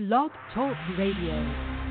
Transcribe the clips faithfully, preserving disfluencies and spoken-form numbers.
Blog Talk Radio.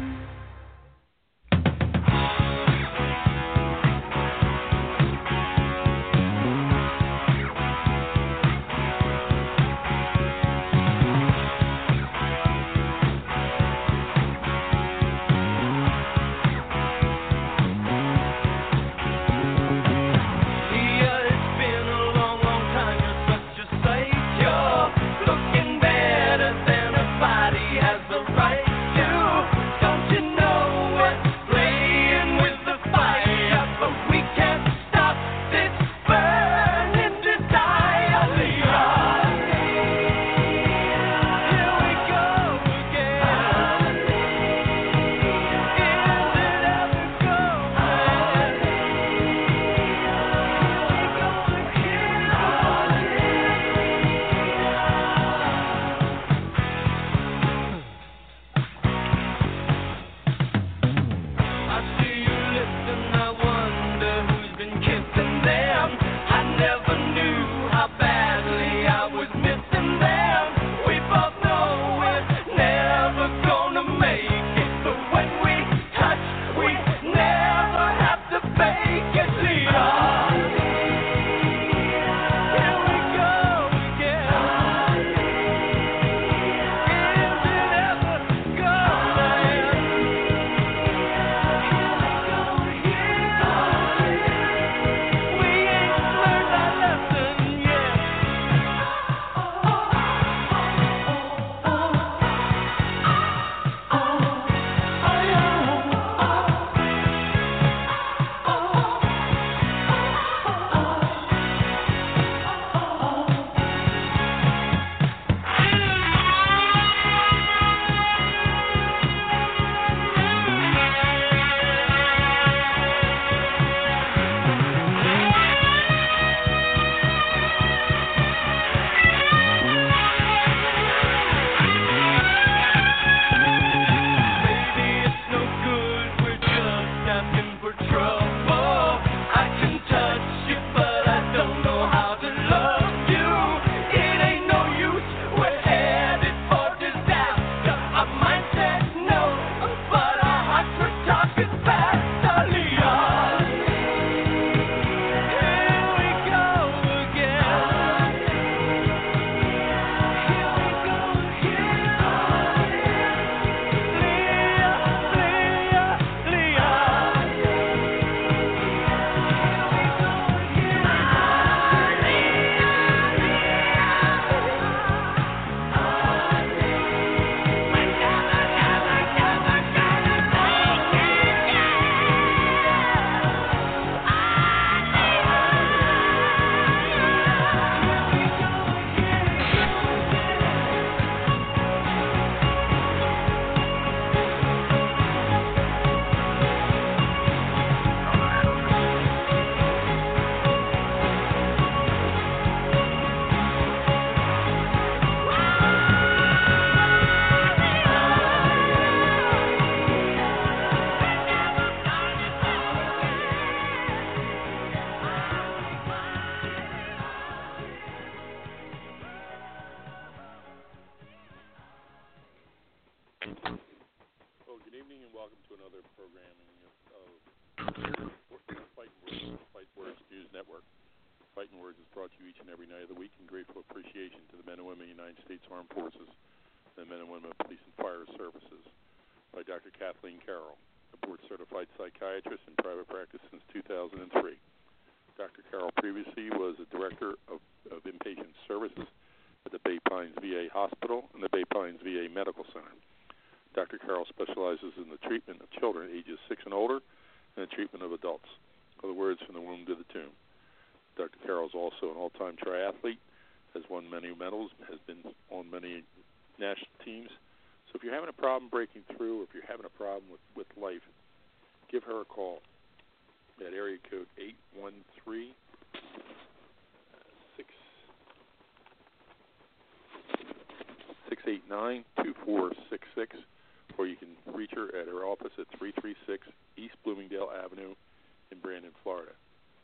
six eight nine, two four six six, or you can reach her at her office at three three six East Bloomingdale Avenue in Brandon, Florida.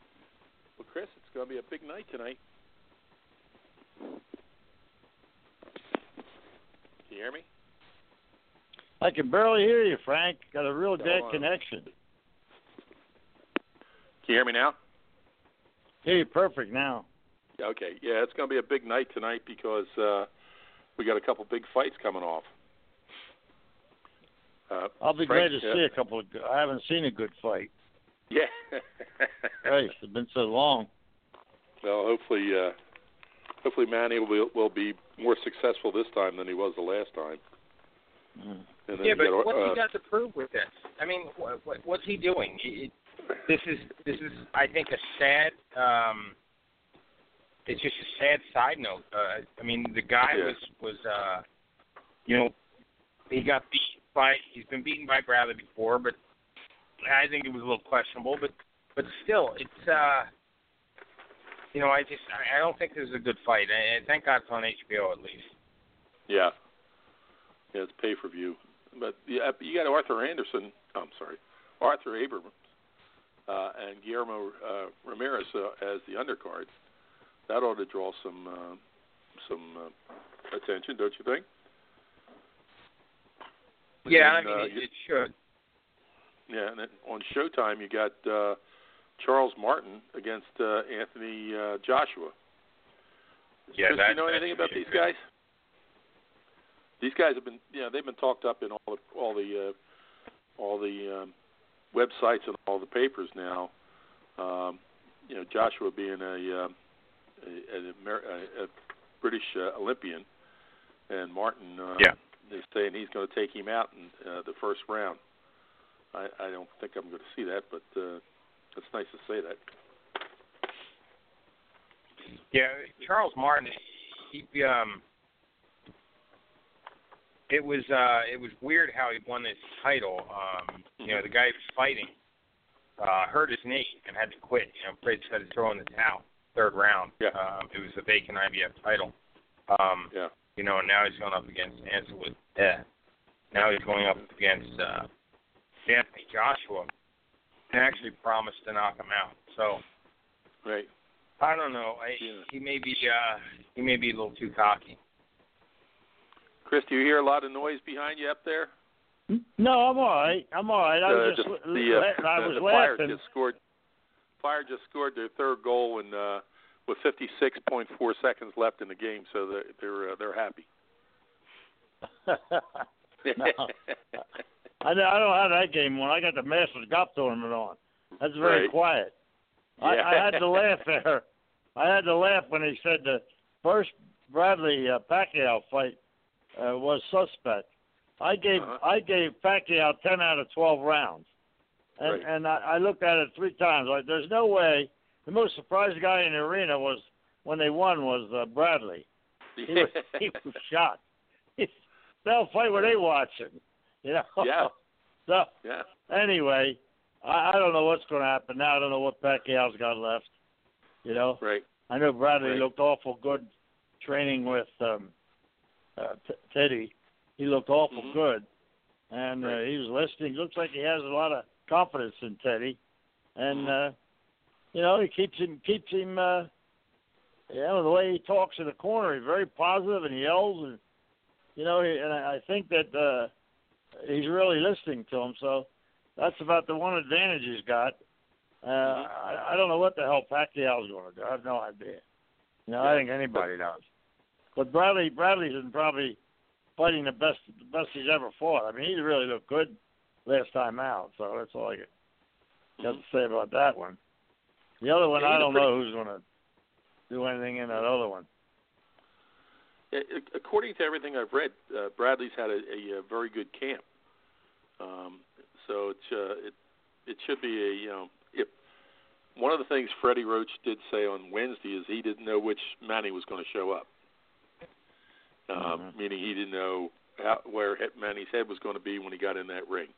Well, Chris, it's going to be a big night tonight. Can you hear me? I can barely hear you, Frank. Got a real Hold dead on. connection. Can you hear me now? Hear you perfect now. Okay. Yeah, it's going to be a big night tonight because uh, we got a couple big fights coming off. Uh, I'll be Frank, glad to uh, see a couple of. I haven't seen a good fight. Yeah. Christ, it's been so long. Well, hopefully, uh, hopefully Manny will be, will be more successful this time than he was the last time. Mm. And then Yeah, you but got, what's uh, he got to prove with this? I mean, what, what, what's he doing? It, this is this is, I think, a sad. Um, it's just a sad side note. Uh, I mean, the guy Yeah. was was, uh, you know, he got beat by. He's been beaten by Bradley before, but I think it was a little questionable. But but still, it's. Uh, you know, I just I, I don't think this is a good fight. And thank God it's on H B O at least. yeah. Yeah, it's pay per view. But yeah, you got Arthur Anderson. Oh, I'm sorry, Arthur Abrams uh, and Guillermo uh, Ramirez uh, as the undercards. That ought to draw some uh, some uh, attention, don't you think? And Yeah, then, I mean, uh, it, you, it should. yeah, and then on Showtime you got uh, Charles Martin against uh, Anthony uh, Joshua. Yeah, Chris, that, do you know that anything should about be these good. guys? These guys have been, you know, they've been talked up in all the all the uh, all the um, websites and all the papers now. Um, you know, Joshua being a um, a, a, Amer- a, a British uh, Olympian, and Martin, uh, Yeah. they're saying he's going to take him out in uh, the first round. I, I don't think I'm going to see that, but uh, it's nice to say that. Yeah, Charles Martin, he um, it was uh, it was weird how he won this title. Um, you know, the guy he was fighting uh, hurt his knee and had to quit. You know, Fred had to throw in the towel. Third round. Yeah. Um, it was a vacant I B F title. Um, Yeah. You know, and now he's going up against Anthony. Yeah. Now he's going up against uh, Anthony Joshua, and actually promised to knock him out. So. Right. I don't know. I, Yeah. He may be uh, he may be a little too cocky. Chris, do you hear a lot of noise behind you up there? No, I'm all right. I'm all right. I was Uh, just the, the, uh, la- I was the Fire laughing. just scored. Fire just scored their third goal in, uh, with fifty-six point four seconds left in the game, so they're they're, uh, they're happy. No. I, know- I don't have that game on. I got the Masters Golf Tournament on. That's very Right. quiet. I, Yeah. I had to laugh there. I had to laugh when he said the first Bradley uh, Pacquiao fight uh, was suspect. I gave Uh-huh. I gave Pacquiao ten out of twelve rounds, and Right. and I, I looked at it three times. Like, there's no way. The most surprised guy in the arena was when they won was uh, Bradley. He was he was shocked. He, they'll fight what they watching, you know. Yeah. So Yeah. anyway, I, I don't know what's going to happen now. I don't know what Pacquiao's got left. You know. Right. I know Bradley Right. looked awful good training with um, uh, T- Teddy. He looked awful Mhm. good, and uh, Right. he was listening. Looks like he has a lot of confidence in Teddy, and uh, you know he keeps him keeps him. Uh, you know the way he talks in the corner, he's very positive and he yells, and you know, he, and I, I think that uh, he's really listening to him. So that's about the one advantage he's got. Uh, I, I don't know what the hell Pacquiao's going to do. I have no idea. You know, I think anybody does. But Bradley, Bradley's been probably fighting the best, the best he's ever fought. I mean, he really looked good last time out. So that's all I got, got to say about that one. The other one, Yeah, I he's a don't pretty- know who's going to do anything in that other one. Yeah, a- according to everything I've read, uh, Bradley's had a, a, a very good camp. Um, so it's uh, it it should be a you know if one of the things Freddie Roach did say on Wednesday is he didn't know which Manny was going to show up. Um, Mhm. Meaning he didn't know how, where Manny's head was going to be when he got in that ring.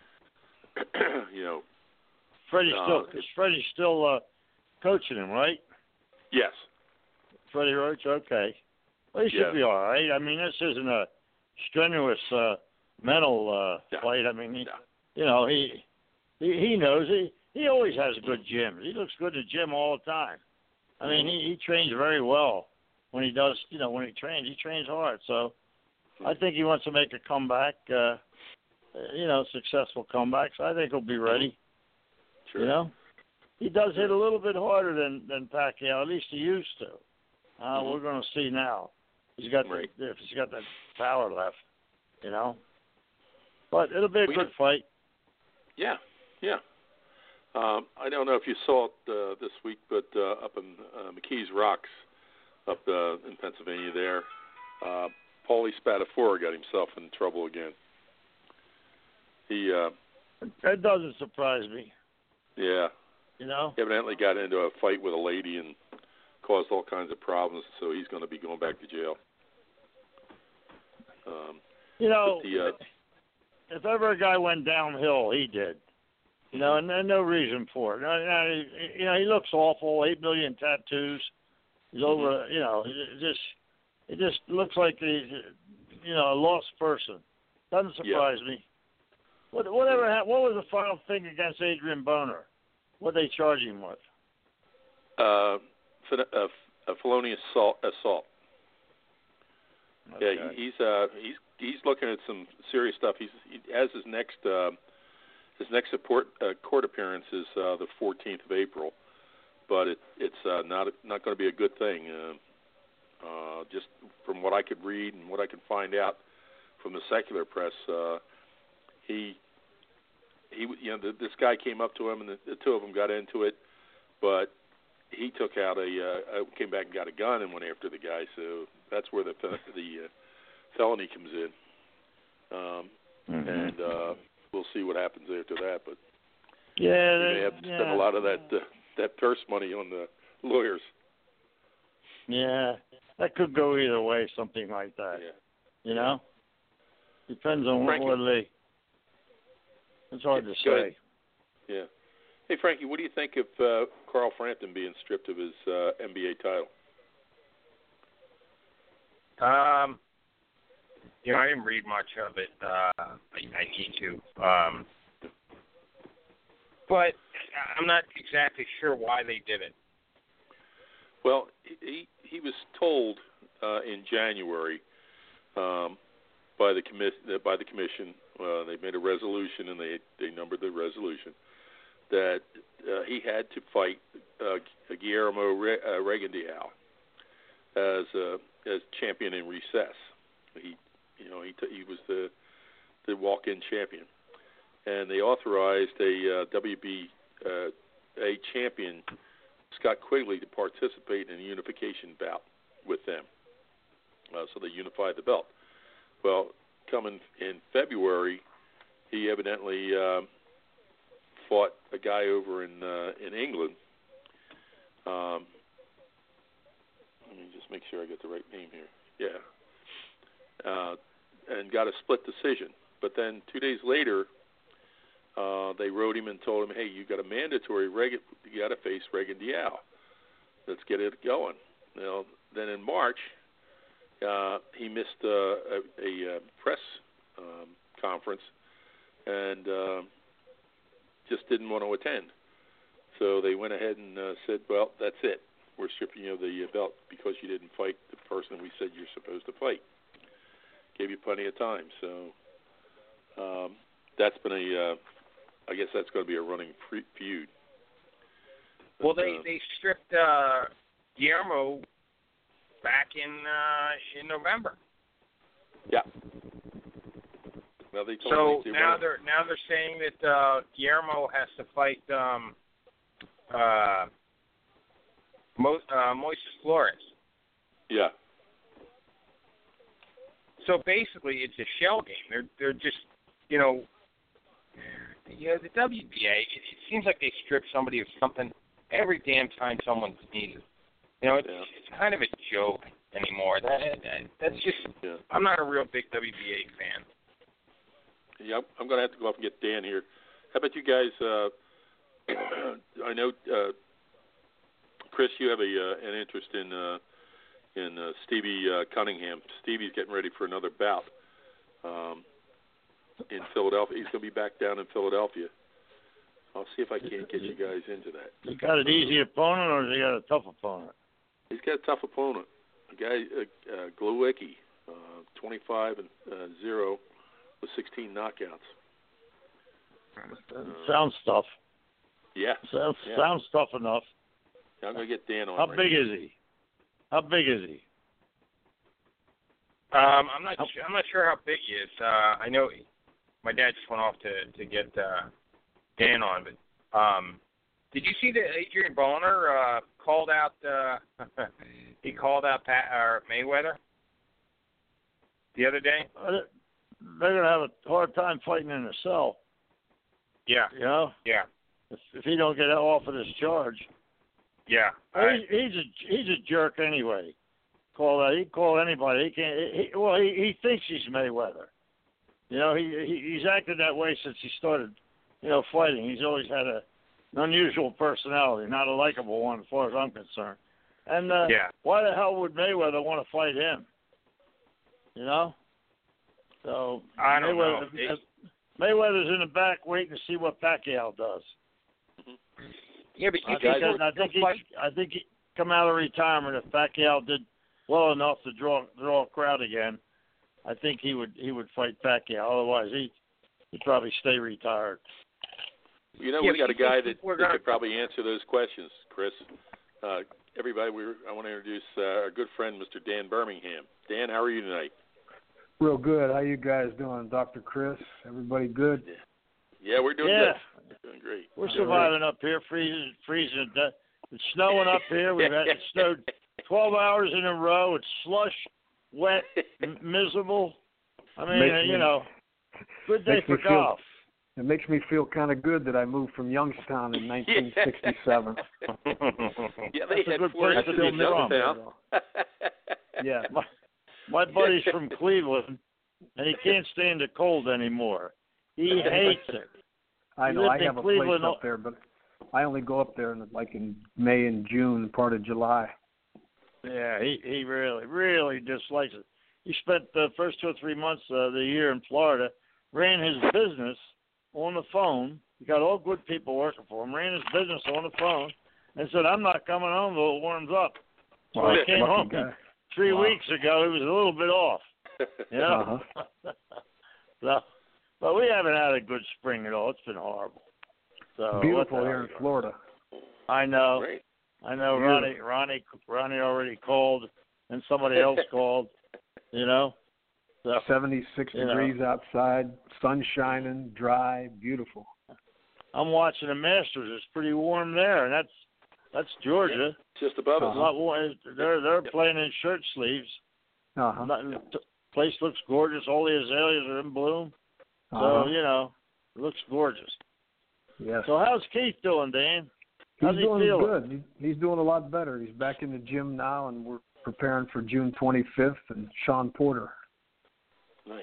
you know. Freddie's Uh, still, it- Freddie's still uh, coaching him, right? Yes. Freddie Roach, okay. Well, he should Yeah. be all right. I mean, this isn't a strenuous uh, mental uh, Yeah. fight. I mean, he, Yeah. you know, he, he he knows he he always has good gyms. He looks good in the gym all the time. I mean, he, he trains very well when he does. You know, when he trains, he trains hard. So I think he wants to make a comeback. Uh, you know, successful comebacks. I think he'll be ready. Sure. You know, he does hit a little bit harder than than Pacquiao. At least he used to. Uh, Mhm. We're going to see now. He's got Right. the, if he's got that power left. You know, but it'll be a We good fight. Yeah, yeah. Um, I don't know if you saw it uh, this week, but uh, up in uh, McKees Rocks, up uh, in Pennsylvania, there, uh, Paulie Spatafora got himself in trouble again. He, uh, That doesn't surprise me. yeah, You know, evidently got into a fight with a lady and caused all kinds of problems. So he's going to be going back to jail. Um, you know, but the, uh, if ever a guy went downhill, he did. You know, and, and no reason for it. No, no, he, you know, he looks awful. Eight million tattoos. He's over. You know, it just it just looks like he's, you know, a lost person. Doesn't surprise me. What whatever happened? What was the final thing against Adrian Boner? What they charge him with? uh, fel- uh, uh, felonious assault. assault. Okay. Yeah, he, he's uh, he's he's looking at some serious stuff. He's he has his next uh, his next support uh, court appearance is uh, the fourteenth of April, but it, it's uh, not not going to be a good thing. Uh, uh, just from what I could read and what I could find out from the secular press, uh, he he you know the, this guy came up to him and the, the two of them got into it, but he took out a uh, came back and got a gun and went after the guy. So that's where the the uh, felony comes in, um, Mm-hmm. and uh, we'll see what happens after that. But Yeah, you may they- have to yeah. spend a lot of that uh, that purse money on the lawyers. Yeah, that could go either way. Something like that. Yeah. You know, depends on what, Frankie- what they. It's hard to Go ahead. say. Yeah. Hey, Frankie, what do you think of uh, Carl Frampton being stripped of his uh, N B A title? Um, you know, I didn't read much of it. Uh, I, I need to. Um, but I'm not exactly sure why they did it. Well, he he was told uh, in January um, by the commi- by the commission. Uh, they made a resolution and they they numbered the resolution that uh, he had to fight uh, Guillermo Re- uh, Regendiao as uh, as champion in recess. He you know he t- he was the the walk-in champion, and they authorized a uh, W B uh, A champion, Scott Quigley, to participate in a unification bout with them. Uh, so they unified the belt. Well, coming in February, he evidently um, fought a guy over in uh, in England. Um, let me just make sure I get the right name here. Yeah, uh, and got a split decision. But then two days later, uh, they wrote him and told him, "Hey, you got a mandatory reg- you got to face Regendiao. Let's get it going." Now, then in March, uh, he missed uh, a, a, a press um, conference and uh, just didn't want to attend. So they went ahead and uh, said, "Well, that's it. We're stripping you of the belt because you didn't fight the person we said you're supposed to fight." Gave you plenty of time. So um, that's been a, uh, I guess that's going to be a running feud. Well, But, they uh, they stripped uh, Guillermo back in uh, in November. yeah. Well, they told So me they now wanted- they're now they're saying that uh, Guillermo has to fight um, uh, Mo- uh, Moises Flores. yeah. So basically, it's a shell game. They're they're just you know, you know the W B A. It, it seems like they strip somebody of something every damn time someone sneezes. You know, it's, Yeah. it's kind of a joke anymore. That, that that's just. Yeah. I'm not a real big W B A fan. Yeah, I'm going to have to go off and get Dan here. How about you guys? Uh, I know, uh, Chris, you have a uh, an interest in uh, in uh, Stevie uh, Cunningham. Stevie's getting ready for another bout um, in Philadelphia. He's going to be back down in Philadelphia. I'll see if I can't get you guys into that. He got an easy opponent, or has he got a tough opponent? He's got a tough opponent. A guy, uh, uh, Glowicki, uh, twenty-five and uh, zero with sixteen knockouts. Sound stuff. Yeah. Sound, yeah. sound stuff enough. I'm going to get Dan on. How right big now. is he? How big is he? Um, I'm not. Su- I'm not sure how big he is. Uh, I know my dad just went off to to get uh, Dan on, but um, did you see that Adrian Bonner uh, called out? Uh, he called out Pat, or Mayweather the other day. They're going to have a hard time fighting in a cell. Yeah. You know. Yeah. If, if he don't get off of this charge. Yeah. Well, he, he's a he's a jerk anyway. Call that he call anybody. He can't. He, well, he he thinks he's Mayweather. You know, he, he he's acted that way since he started. You know, fighting. He's always had a an unusual personality, not a likable one as far as I'm concerned. And uh, yeah. why the hell would Mayweather want to fight him? You know. So I don't Mayweather, know. It, Mayweather's in the back waiting to see what Pacquiao does. Yeah, but you I think, think, I think he, I think he come out of retirement if Pacquiao did well enough to draw draw a crowd again. I think he would he would fight Pacquiao. Otherwise, he he'd probably stay retired. You know, yeah, we got a guy that, that gonna... could probably answer those questions, Chris. Uh, everybody, we I want to introduce uh, our good friend, Mister Dan Birmingham. Dan, how are you tonight? Real good. How you guys doing, Doctor Chris? Everybody good? Yeah, yeah we're doing yeah. good. We're doing great. We're surviving up here, freezing, freezing. It's snowing up here. We've had it snowed twelve hours in a row. It's slush, wet, m- miserable. I mean, makes uh, you me, know, good day for feel, golf. It makes me feel kind of good that I moved from Youngstown in nineteen sixty-seven. Yeah, they That's had a good four place inches to be in Youngstown. Yeah. My, my buddy's from Cleveland, and he can't stand the cold anymore. He hates it. I He know. I lived in have a Cleveland place up there, but I only go up there in like in May and June, part of July. Yeah, he he really really dislikes it. He spent the first two or three months of the year in Florida, ran his business on the phone. He got all good people working for him. Ran his business on the phone, and said, "I'm not coming home till it warms up." So Wow, I came lucky home guy. three Wow. weeks ago. He was a little bit off. You know. Uh-huh. So, but we haven't had a good spring at all. It's been horrible. So Beautiful what the here in hell? Florida. I know. Great. I know. Beautiful. Ronnie, Ronnie, Ronnie already called, and somebody else called. You know. So, seventy-six you know. degrees outside, sun shining, dry, beautiful. I'm watching the Masters. It's pretty warm there, and that's that's Georgia. Just above It's us. a lot warm. They're they're Yep. playing in shirt sleeves. Uh-huh. Not, the place looks gorgeous. All the azaleas are in bloom. So Uh-huh. you know, it looks gorgeous. Yes. So how's Keith doing, Dan? How's He's he doing feeling? good. He, he's doing a lot better. He's back in the gym now, and we're preparing for June twenty-fifth and Sean Porter. Nice.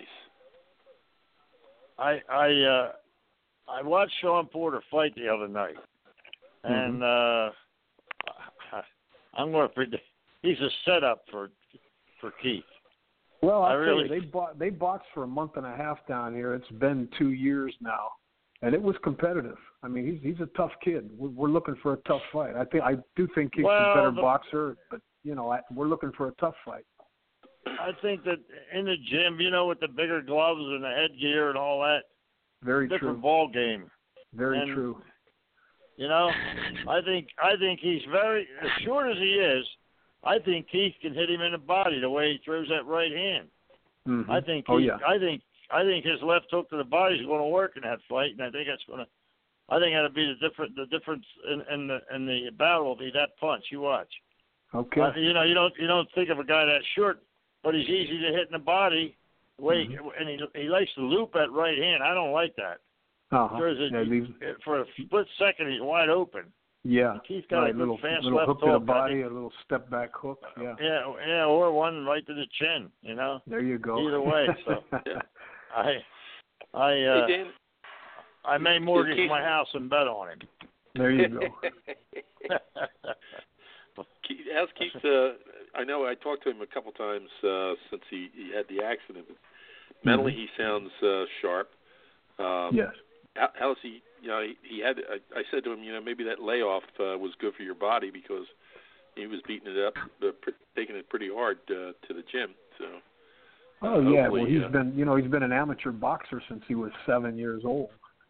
I I uh, I watched Sean Porter fight the other night, and uh, I'm going to predict he's a setup for for Keith. Well, I I'll really- tell you, they bought, they boxed for a month and a half down here. It's been two years now, and it was competitive. I mean, he's he's a tough kid. We're, we're looking for a tough fight. I think I do think Keith's Well, a better the- boxer, but you know, I, we're looking for a tough fight. I think that in the gym, you know, with the bigger gloves and the headgear and all that, Very different true. ball game. Very and- true. You know, I think I think he's very as short as he is. I think Keith can hit him in the body the way he throws that right hand. Mm-hmm. I think. Oh he, yeah. I think. I think his left hook to the body is going to work in that fight, and I think that's going to. I think that'll be the different. The difference in, in the in the battle will be that punch. You watch. Okay. Uh, you know, you don't you don't think of a guy that short, but he's easy to hit in the body. The way Mhm. and he he likes to loop that right hand. I don't like that. Uh-huh. There's a, Yeah, leaves, for a split second, he's wide open. yeah. Keith got right, a good little fast little left hook to the hook, I body, think. a little step back hook. Yeah. Yeah, yeah, or one right to the chin. You know, There you go. Either way, so. Yeah. I, I, uh, Hey, Dan. I may mortgage Keith- my house and bet on him. There you go. Keith, how's Keith? Uh, I know I talked to him a couple times uh, since he, he had the accident. But mentally, he sounds uh, sharp. Um, Yes. How, how's he? You know, he, he had. I, I said to him, you know, maybe that layoff uh, was good for your body because he was beating it up, uh, pr- taking it pretty hard uh, to the gym. So. Oh uh, yeah. hopefully, Well, he's uh, been, you know, he's been an amateur boxer since he was seven years old.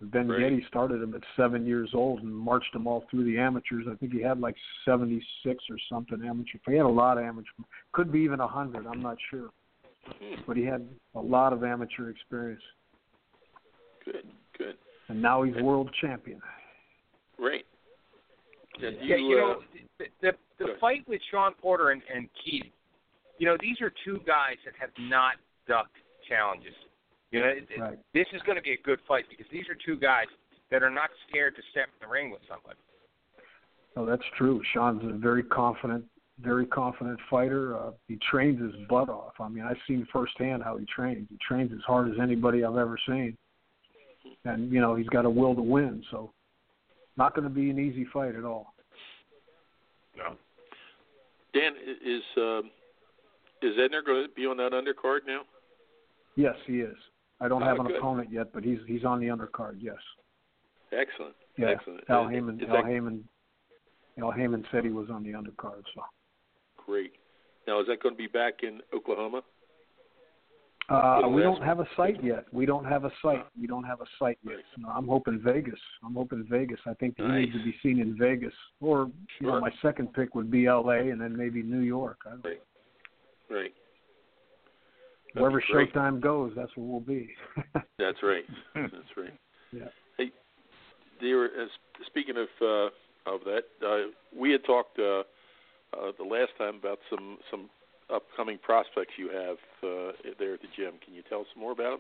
Ben Right. Getty started him at seven years old and marched him all through the amateurs. I think he had like seventy-six or something amateur. He had a lot of amateur. Could be even one hundred. I'm not sure. Hmm. But he had a lot of amateur experience. Good, good. And now he's world champion. Right. Yeah, do yeah, you, you uh, know, the the, the good. fight with Sean Porter and, and Keith, you know, these are two guys that have not ducked challenges. You know, it, Right. it, this is going to be a good fight because these are two guys that are not scared to step in the ring with somebody. Oh, that's true. Sean's a very confident, very confident fighter. Uh, he trains his butt off. I mean, I've seen firsthand how he trains. He trains as hard as anybody I've ever seen. And, you know, he's got a will to win. So not going to be an easy fight at all. No. Dan, i- is um, is Edner going to be on that undercard now? Yes, he is. I don't Oh, have an good. opponent yet, but he's he's on the undercard, yes. Excellent. Yeah. Excellent. Al Uh, Heyman, is Al that Heyman, Al Heyman said he was on the undercard, so. great? Now, is that going to be back in Oklahoma? Uh, For the we last don't have a site yet. We don't have a site. We don't have a site yet. Nice. No, I'm hoping Vegas. I'm hoping Vegas. I think he Nice. needs to be seen in Vegas. Or, you know, Sure. my second pick would be L A and then maybe New York. I don't, Right. Right. That'd wherever be great. Showtime goes, that's where we'll be. That's right. That's right. Yeah. Hey, dear, uh, speaking of uh, of that, uh, we had talked uh, uh, the last time about some some upcoming prospects you have uh, there at the gym. Can you tell us more about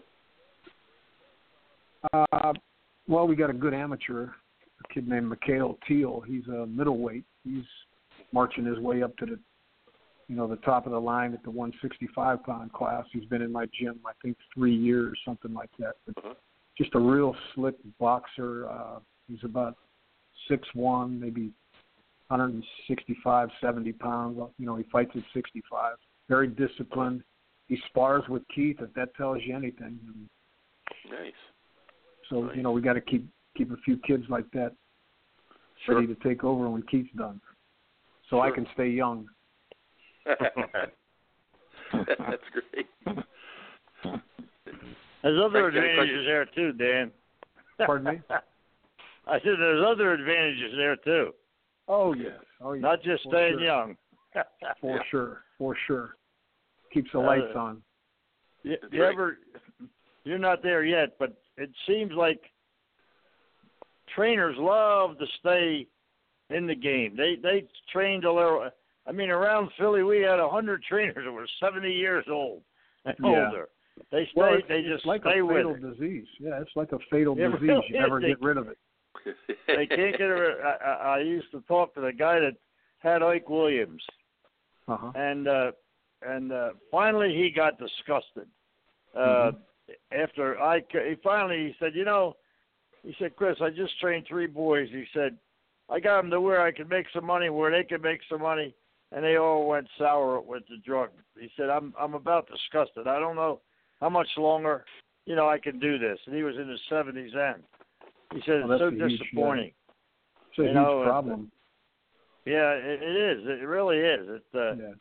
them? Uh, well, we got a good amateur, a kid named Mikhail Teal. He's a middleweight. He's marching his way up to the, you know, the top of the line at the one sixty-five pound class. He's been in my gym, I think, three years, something like that. But Uh-huh. just a real slick boxer. Uh, he's about six one, maybe one sixty-five, seventy pounds. You know, he fights at sixty-five. Very disciplined. He spars with Keith, if that tells you anything. Nice. So, Nice. you know, we got to keep keep a few kids like that Sure. ready to take over when Keith's done. So I Sure. can stay young. That's great. There's other Frank, got a advantages there too, Dan. Pardon me? I said there's other advantages there too. Oh, yes. Oh, yes. Not just For staying sure. young. For Yeah. sure. For sure. Keeps the Uh, lights on. You, That's you right. ever? You're not there yet, but it seems like trainers love to stay in the game. They they train till they're. I mean, around Philly, we had a hundred trainers that were seventy years old and Yeah. older. They stay. Well, it's, they it's just like stay a with fatal it. disease. Yeah, it's like a fatal It disease. really You never is. get rid of it. They can't get rid. I, I, I used to talk to the guy that had Ike Williams, Uh-huh. and uh, and uh, finally he got disgusted. Uh, Mhm. After I, he finally he said, you know, he said, Chris, I just trained three boys. He said, I got them to where I could make some money, where they could make some money, and they all went sour with the drug. He said, I'm I'm about disgusted. I don't know how much longer, you know, I can do this. And he was in his seventies then. He said, Well, it's so that's a huge, disappointing. It's a You huge know, it's- problem. Yeah, it, it is. It really is. It. Uh, yeah.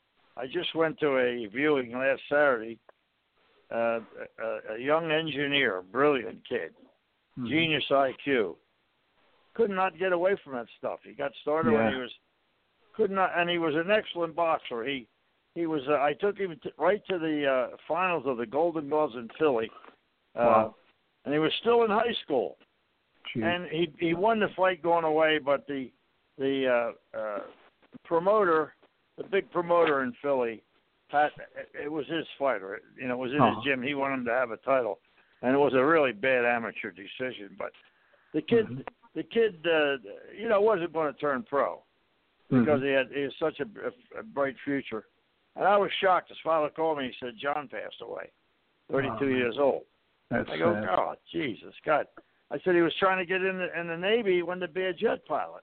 I just went to a viewing last Saturday. Uh, a, a young engineer, brilliant kid, Mhm. genius I Q. Could not get away from that stuff. He got started when Yeah. he was could not, and he was an excellent boxer. He he was. Uh, I took him to, right to the uh, finals of the Golden Gloves in Philly, uh, Wow. and he was still in high school. Gee. And he he won the fight going away, but the the uh, uh, promoter, the big promoter in Philly, had, it was his fighter. You know, it was in Uh-huh. his gym. He wanted him to have a title, and it was a really bad amateur decision. But the kid, Mhm. the kid, uh, you know, wasn't going to turn pro because Mhm. he had he had such a, a, a bright future. And I was shocked. His father called me. He said John passed away, thirty-two Oh, man. years old. That's I go, sad. oh, Jesus, God. I said he was trying to get in the, in the Navy. He wanted to be a jet pilot,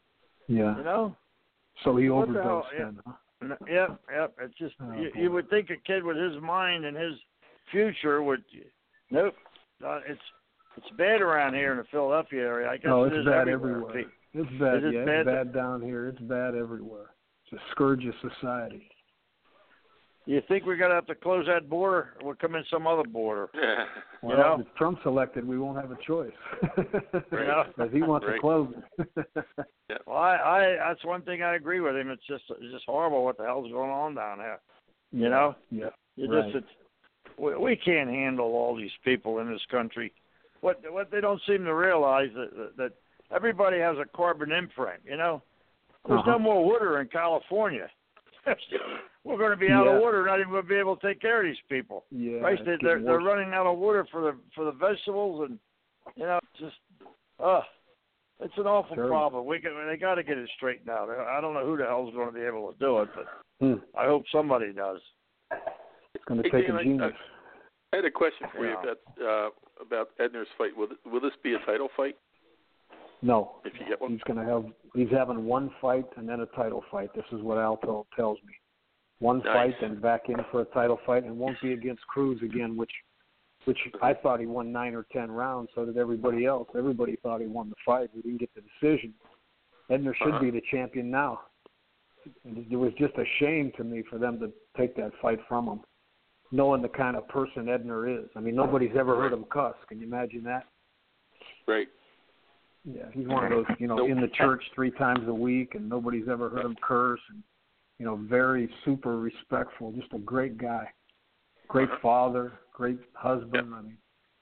Yeah. you know? So he What the hell? overdosed Yeah. then, huh? N- Yep, yep. It's just, Oh, you, boy. you would think a kid with his mind and his future would, nope. Uh, it's it's bad around here in the Philadelphia area. I guess Oh, it it's is bad everywhere. everywhere. Pete. It's bad, Is it yeah. bad? It's bad down here. It's bad everywhere. It's a scourge of society. You think we're going to have to close that border? We'll come in some other border. Yeah. Well, you know? if Trump's elected, we won't have a choice. Right. Because he wants Right. to close it. Yeah. Well, I, I that's one thing I agree with him. It's just it's just horrible what the hell's going on down there. You know? Yeah. You right. just it's, we, we can't handle all these people in this country. What what they don't seem to realize that that, that everybody has a carbon imprint. You know, there's Uh-huh. no more water in California. We're going to be out Yeah. of water, not even going to be able to take care of these people. Yeah. Right? it's They, getting they're they're worse. running out of water for the for the vegetables, and you know, it's just uh it's an awful Terrible. problem. We can, they got to get it straightened out. I don't know who the hell's going to be able to do it, but Hmm. I hope somebody does. It's going to Hey, take Dan, a I- genius. I had a question for you Yeah. about uh, about Edner's fight. Will will this be a title fight No. if you get one? He's going to have. He's having one fight and then a title fight. This is what Al tell, tells me. One Nice. fight, then back in for a title fight, and won't be against Cruz again, which, which I thought he won nine or ten rounds. So did everybody else. Everybody thought he won the fight. We didn't get the decision. Edner should Uh-huh. be the champion now. It was just a shame to me for them to take that fight from him, knowing the kind of person Edner is. I mean, nobody's ever heard him cuss. Can you imagine that? Right. Yeah, he's one of those, you know, Nope. in the church three times a week, and nobody's ever heard him curse, and, you know, very super respectful, just a great guy. Great father, great husband. I mean,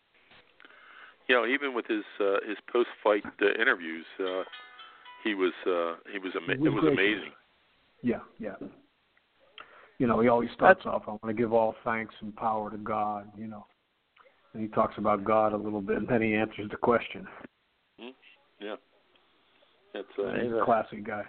You know, even with his uh, his post fight uh, interviews, uh, he was uh, he was ama- He was it was great. amazing. yeah, yeah. You know, he always starts off, I want to give all thanks and power to God, you know. And he talks about God a little bit, and then he answers the question. Hmm? Yeah. That's uh, He's a classy guy.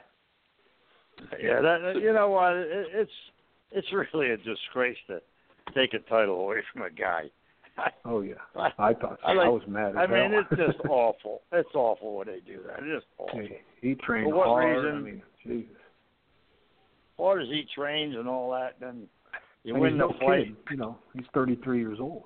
Yeah, that you know what? It, it's it's really a disgrace to take a title away from a guy. Oh, yeah. I, I thought so. I I, like- was mad as I mean, hell. it's just awful. It's awful when they do that. It's just awful. Hey, he trained For what hard. reason? I mean, Jesus. Hard as he trains and all that, then you And win he's the no fight. kid. You know, he's thirty-three years old.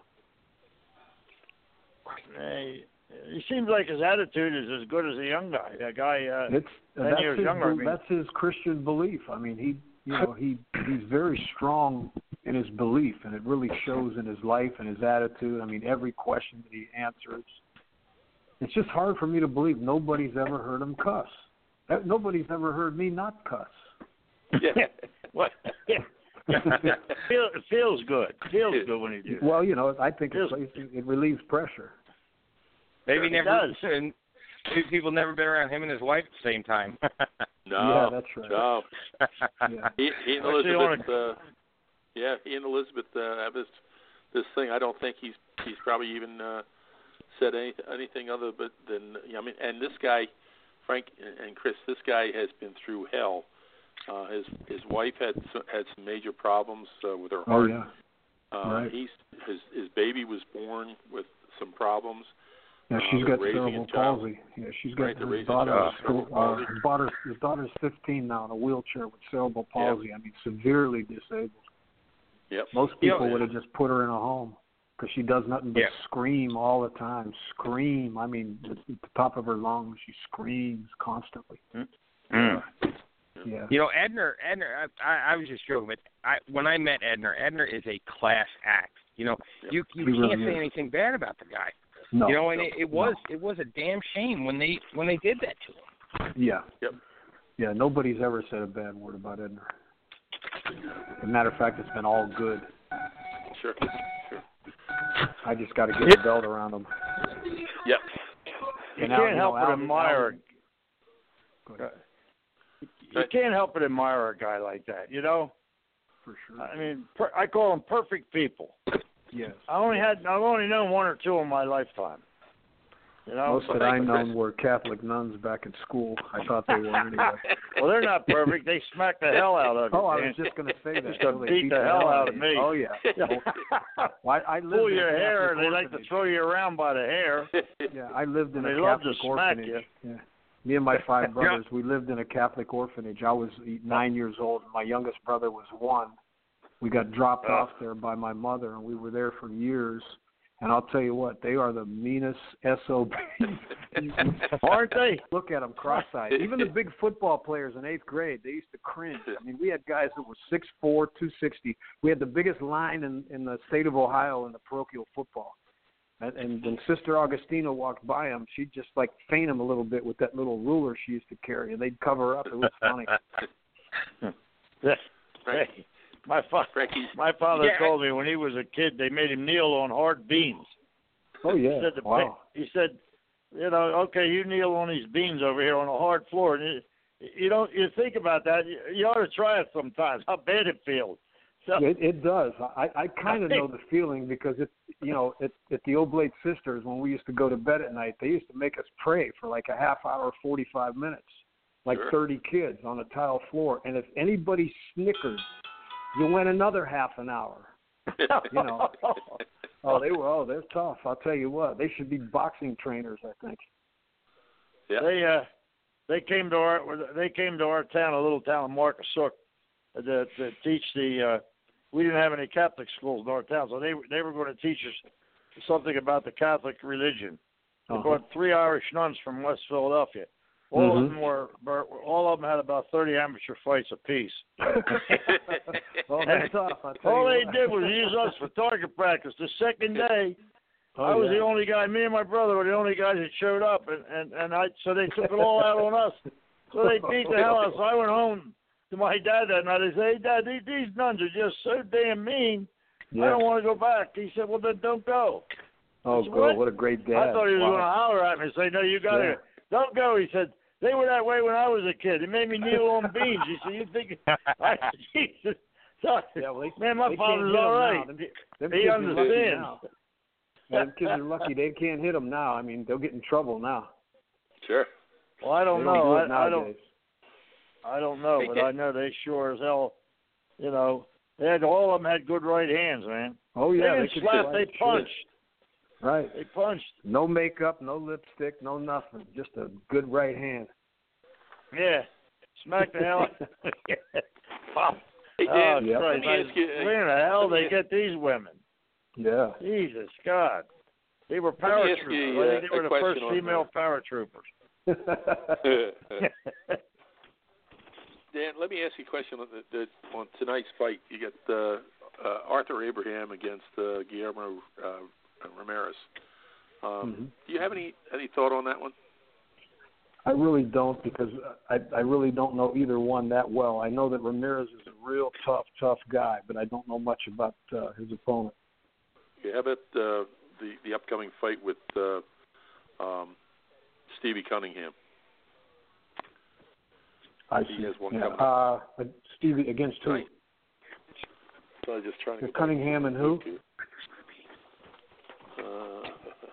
Hey, he seems like his attitude is as good as a young guy. That guy, uh, It's ten that's years his, younger, I be- mean. that's his Christian belief. I mean, he you know he he's very strong in his belief, and it really shows in his life and his attitude. I mean, every question that he answers. It's just hard for me to believe nobody's ever heard him cuss. Uh, Nobody's ever heard me not cuss. yeah. what? Yeah. Feel, it feels good. It feels good when you do that. Well, you know, I think it, Yes. it relieves pressure. Maybe It never. does. And two people never been around him and his wife at the same time. No. Yeah, that's right. No. Yeah. He, he and Actually, I Elizabeth. Uh, yeah, he and Elizabeth uh, have this this thing. I don't think he's he's probably even uh, said any, anything other but than I mean. And this guy, Frank and Chris, this guy has been through hell. Uh, his his wife had some, had some major problems uh, with her Oh heart. yeah. Uh, Right. He's his his baby was born with some problems. Yeah, Uh, she's they're got raising a cerebral child. palsy. Yeah, she's got Right, they're her raising a daughter. child is with cerebral still- uh, palsy. her daughter, her daughter's fifteen now in a wheelchair with cerebral palsy. I mean, severely disabled. Yep. Most You know, people would have just put her in a home because she does nothing but Yeah. scream all the time. Scream. I mean, at the top of her lungs, she screams constantly. Mm. Yeah. You know, Edner. Edner. I, I, I was just joking, but I, when I met Edner, Edner is a class act. You know, you you He really can't say is. anything bad about the guy. No. You know, and it, it was No. it was a damn shame when they when they did that to him. Yeah. Yep. Yeah. Nobody's ever said a bad word about Edner. As a matter of fact, it's been all good. Sure. Sure. I just got to get the belt around him. Yep. You And now, can't you help know, but Alvin- admire. Alvin- Go ahead. You can't help but admire a guy like that. You know, For sure. I mean, per, I call them perfect people. Yes. I only had I've only known one or two in my lifetime. You know, Most that I known were Catholic nuns back at school. I thought they were anyway. well, they're not perfect. They smack the hell out of you. Oh, I man. was just going to say that. Just gonna They beat the hell out of you. me. Oh, yeah. Well, I, I lived Pull in a your hair, Catholic and they like to orphanage. throw you around by the hair. Yeah, I lived in They a love to Catholic smack orphanage. Yeah. Me and my five brothers, we lived in a Catholic orphanage. I was nine years old, and my youngest brother was one. We got dropped Oh. off there by my mother, and we were there for years. And I'll tell you what, they are the meanest S O Bs. Aren't they? Look at them cross-eyed. Even the big football players in eighth grade, they used to cringe. I mean, we had guys that were six four, two sixty. We had the biggest line in, in the state of Ohio in the parochial football. And, and when Sister Augustina walked by them, she'd just, like, feint them a little bit with that little ruler she used to carry, and they'd cover up. It was funny. Hey, my, fa- my father yeah. told me when he was a kid they made him kneel on hard beans. Oh, yeah. He said, the, wow. he said, you know, okay, you kneel on these beans over here on a hard floor. And you, you don't, you think about that. You, you ought to try it sometimes, how bad it feels. So, it, it does. I, I kind of know the feeling because, it, you know, at, at the Oblate Sisters, when we used to go to bed at night, they used to make us pray for like a half hour, forty-five minutes, like sure. thirty kids on a tile floor. And if anybody snickered, you went another half an hour. You know. Oh, they were. Oh, they're tough. I'll tell you what. They should be boxing trainers, I think. Yeah. They uh, they came to our they came to our town, a little town of Marcassuck, to, to teach the. Uh, we didn't have any Catholic schools in our town, so they they were going to teach us something about the Catholic religion. They Uh-huh. brought three Irish nuns from West Philadelphia. All Mhm. of them were, were all of them had about thirty amateur fights apiece. Oh, that's tough. I'll tell All you they what. did was use us for target practice. The second day, Oh, I was yeah. the only guy. Me and my brother were the only guys that showed up, and and and I so they took it all out on us. So they beat the hell out of us. So I went home to my dad that night. I said, "Hey, Dad, these, these nuns are just so damn mean. Yeah. I don't want to go back." He said, "Well, then don't go." Oh, I said, girl, "What?" what a great dad. I thought he was Wow. going to holler at me and say, "No, you got to Yeah. don't go." He said, "They were that way when I was a kid. It made me kneel on beans." He said, "You think?" I said, "Jesus." So, Yeah, well, they, man, my they father's can't hit 'em all now. right. Them, them He kids are lucky understands. now. Yeah, them kids are lucky. They can't hit them now. I mean, they'll get in trouble now. Sure. Well, I don't they know. don't do it I, I don't. nowadays. I don't know, but I know they sure as hell. You know, they had all of them had good right hands, man. Oh, yeah. They They, didn't could slap. fight, They sure. punched. Right. They punched. No makeup, no lipstick, no nothing. Just a good right hand. Yeah. Smack the hell. Pop. Hey, Oh, Dan, Yep. let Christ. me ask you. Where in the hell let me they get these women? Yeah. Jesus God. They were Let me ask paratroopers. you, I uh, think they a were the first question on female paratroopers. Dan, let me ask you a question on, the, the, on tonight's fight. You got uh, uh, Arthur Abraham against uh, Guillermo uh, Ramirez. Um, Mhm. Do you have any any thought on that one? I really don't because I, I really don't know either one that well. I know that Ramirez is a real tough, tough guy, but I don't know much about uh, his opponent. Yeah, how about uh, the the upcoming fight with uh, um, Stevie Cunningham? I He see. has one Yeah. coming Uh, Stevie against who? Right. So I was just trying to. The Cunningham and who? Uh,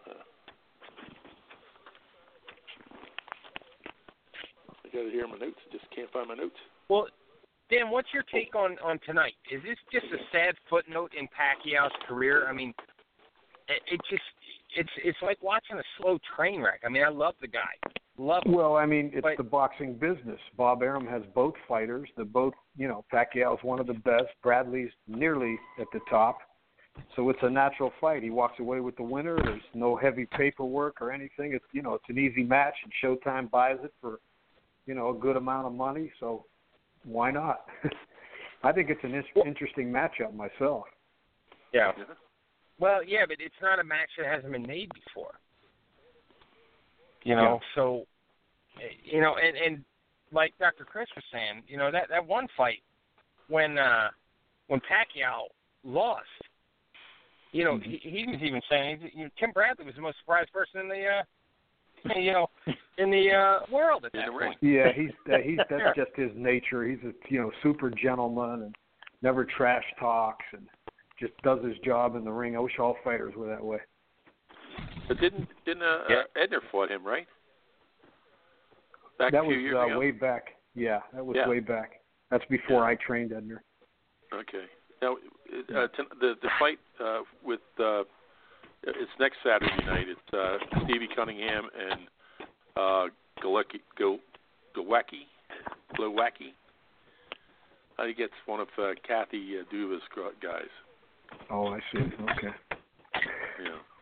I got it here in my notes. Just can't find my notes. Well, Dan, what's your take on, on tonight? Is this just a sad footnote in Pacquiao's career? I mean, it, it just it's it's like watching a slow train wreck. I mean, I love the guy, love him. Well, I mean, it's But- the boxing business. Bob Arum has both fighters. They're both, you know, Pacquiao's one of the best. Bradley's nearly at the top. So it's a natural fight. He walks away with the winner. There's no heavy paperwork or anything. It's, you know, it's an easy match, and Showtime buys it for, you know, a good amount of money. So why not? I think it's an in- interesting matchup myself. Yeah. Well, yeah, but it's not a match that hasn't been made before. You know, so, you know, and, and like Doctor Chris was saying, you know, that, that one fight when uh, when Pacquiao lost, you know, Mm-hmm. he, he was even saying, you know, Tim Bradley was the most surprised person in the, uh, you know, in the uh, world at In that the point. ring. Yeah, he's uh, he's that's just his nature. He's a you know super gentleman and never trash talks and just does his job in the ring. I wish all fighters were that way. But didn't didn't uh, Yeah. uh, Edner fought him, right? Back that a few was years uh, ago. way back. Yeah, that was Yeah. way back. That's before Yeah. I trained Edner. Okay. Now, uh, t- the the fight uh, with uh, it's next Saturday night. It's uh, Stevie Cunningham and uh, Galecki, Go, Glowacki, Glowacki. I think it's one of uh, Kathy uh, Duva's guys. Oh, I see. Okay. Yeah.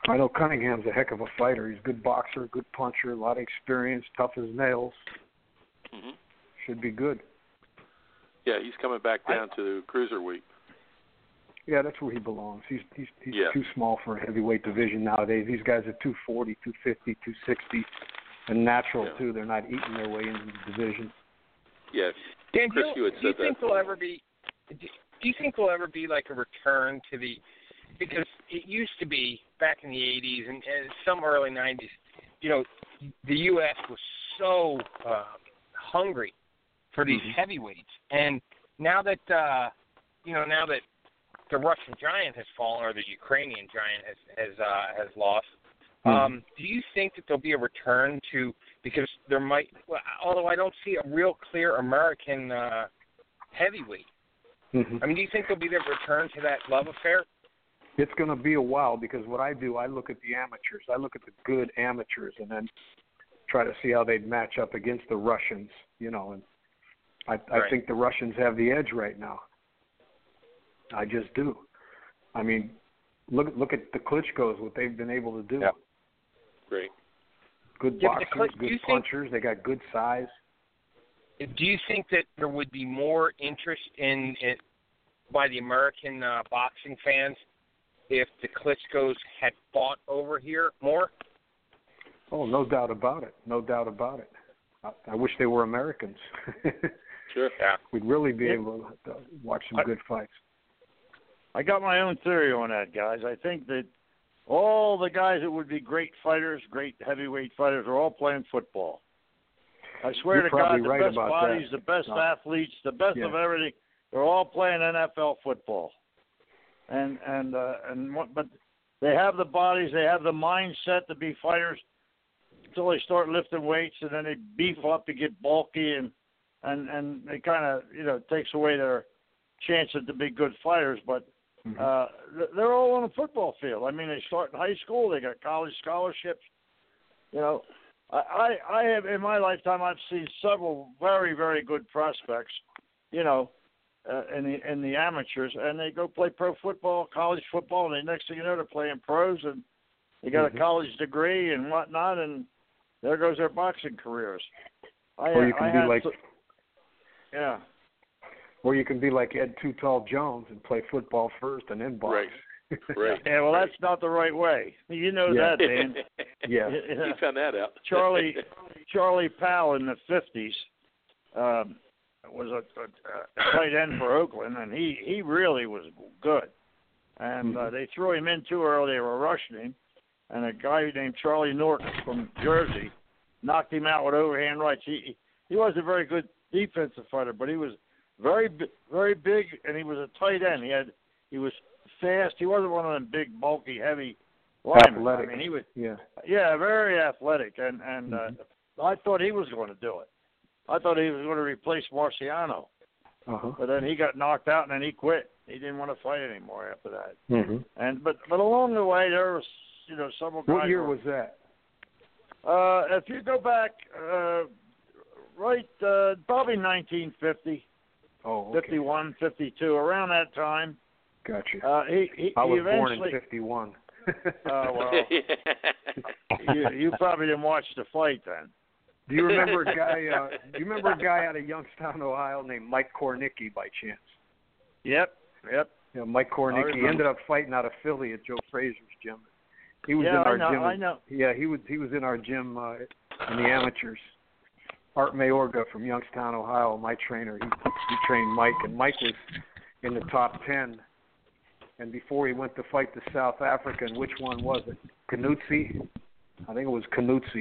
I know Cunningham's a heck of a fighter. He's a good boxer, good puncher, a lot of experience, tough as nails. Mhm. Should be good. Yeah, he's coming back down I, to cruiserweight. Yeah, that's where he belongs. He's he's he's yeah. too small for a heavyweight division nowadays. These guys are two forty, two fifty, two sixty, and natural yeah. too. They're not eating their way into the division. Yeah, Dan, Chris, do you you, had do you said think that. there'll ever be? Do you think there'll ever be like a return to the? Because it used to be back in the eighties and, and some early nineties. You know, the U S was so uh, hungry for these mm-hmm. heavyweights, and now that uh, you know, now that the Russian giant has fallen or the Ukrainian giant has has uh, has lost. Um, mm-hmm. Do you think that there'll be a return to, because there might, well, although I don't see a real clear American uh, heavyweight. Mm-hmm. I mean, do you think there'll be a return to that love affair? It's going to be a while because what I do, I look at the amateurs. I look at the good amateurs and then try to see how they'd match up against the Russians, you know. And I, right. I think the Russians have the edge right now. I just do. I mean, look look at the Klitschko's, what they've been able to do. Yeah. Great. Good yeah, boxers, Klitsch, good punchers. Think, they got good size. Do you think that there would be more interest in it by the American uh, boxing fans if the Klitschko's had fought over here more? Oh, no doubt about it. No doubt about it. I, I wish they were Americans. Sure. Yeah. We'd really be yeah. able to watch some I, good fights. I got my own theory on that, guys. I think that all the guys that would be great fighters, great heavyweight fighters, are all playing football. I swear You're to probably God, the right best about bodies, that. the best No. athletes, the best Yeah. of everything, they're all playing N F L football. And and uh, and what, but they have the bodies, they have the mindset to be fighters until they start lifting weights, and then they beef up to get bulky, and and and they kind of, you know, takes away their chances to be good fighters. But Mm-hmm. uh, they're all on the football field. I mean, they start in high school, they got college scholarships. You know, I, I, I have, in my lifetime, I've seen several very, very good prospects, you know, uh, in the in the amateurs, and they go play pro football, college football, and the next thing you know, they're playing pros, and they got mm-hmm. a college degree and whatnot, and there goes their boxing careers. I, or you can I be had like, to, yeah. or you can be like Ed Too Tall Jones and play football first and then box. Right. Right. Yeah, well, right. that's not the right way. You know Yeah. that, Dan. Yeah. You found that out. Charlie Charlie Powell in the fifties um, was a, a, a tight end for Oakland, and he, he really was good. And uh, they threw him in too early. They were rushing him, and a guy named Charlie Nork from Jersey knocked him out with overhand rights. He he wasn't a very good defensive fighter, but he was very very big, and he was a tight end. He had he was fast. He wasn't one of them big, bulky, heavy linemen. Athletic. I mean, he was Yeah. yeah, very athletic, and and mm-hmm. uh, I thought he was going to do it. I thought he was going to replace Marciano, Uh-huh. but then he got knocked out, and then he quit. He didn't want to fight anymore after that. Mm-hmm. And but but along the way, there was you know several guys. What year were, was that? Uh, if you go back, uh, right, uh, probably nineteen fifty, Oh, okay. fifty-one, fifty-two, around that time. Gotcha. Uh, he he, I he was eventually. born in fifty-one. Oh well, you, you probably didn't watch the fight then. Do you remember a guy? Uh, do you remember a guy out of Youngstown, Ohio, named Mike Kornicki, by chance? Yep, yep. Yeah, Mike Kornicki. He ended up fighting out of Philly at Joe Frazier's gym. He was Yeah, in our I know, gym. I know. Yeah, he was. He was in our gym uh, in the amateurs. Art Mayorga from Youngstown, Ohio, my trainer. He he trained Mike, and Mike was in the top ten. And before he went to fight the South Africa, and which one was it? Knutze? I think it was Knutze.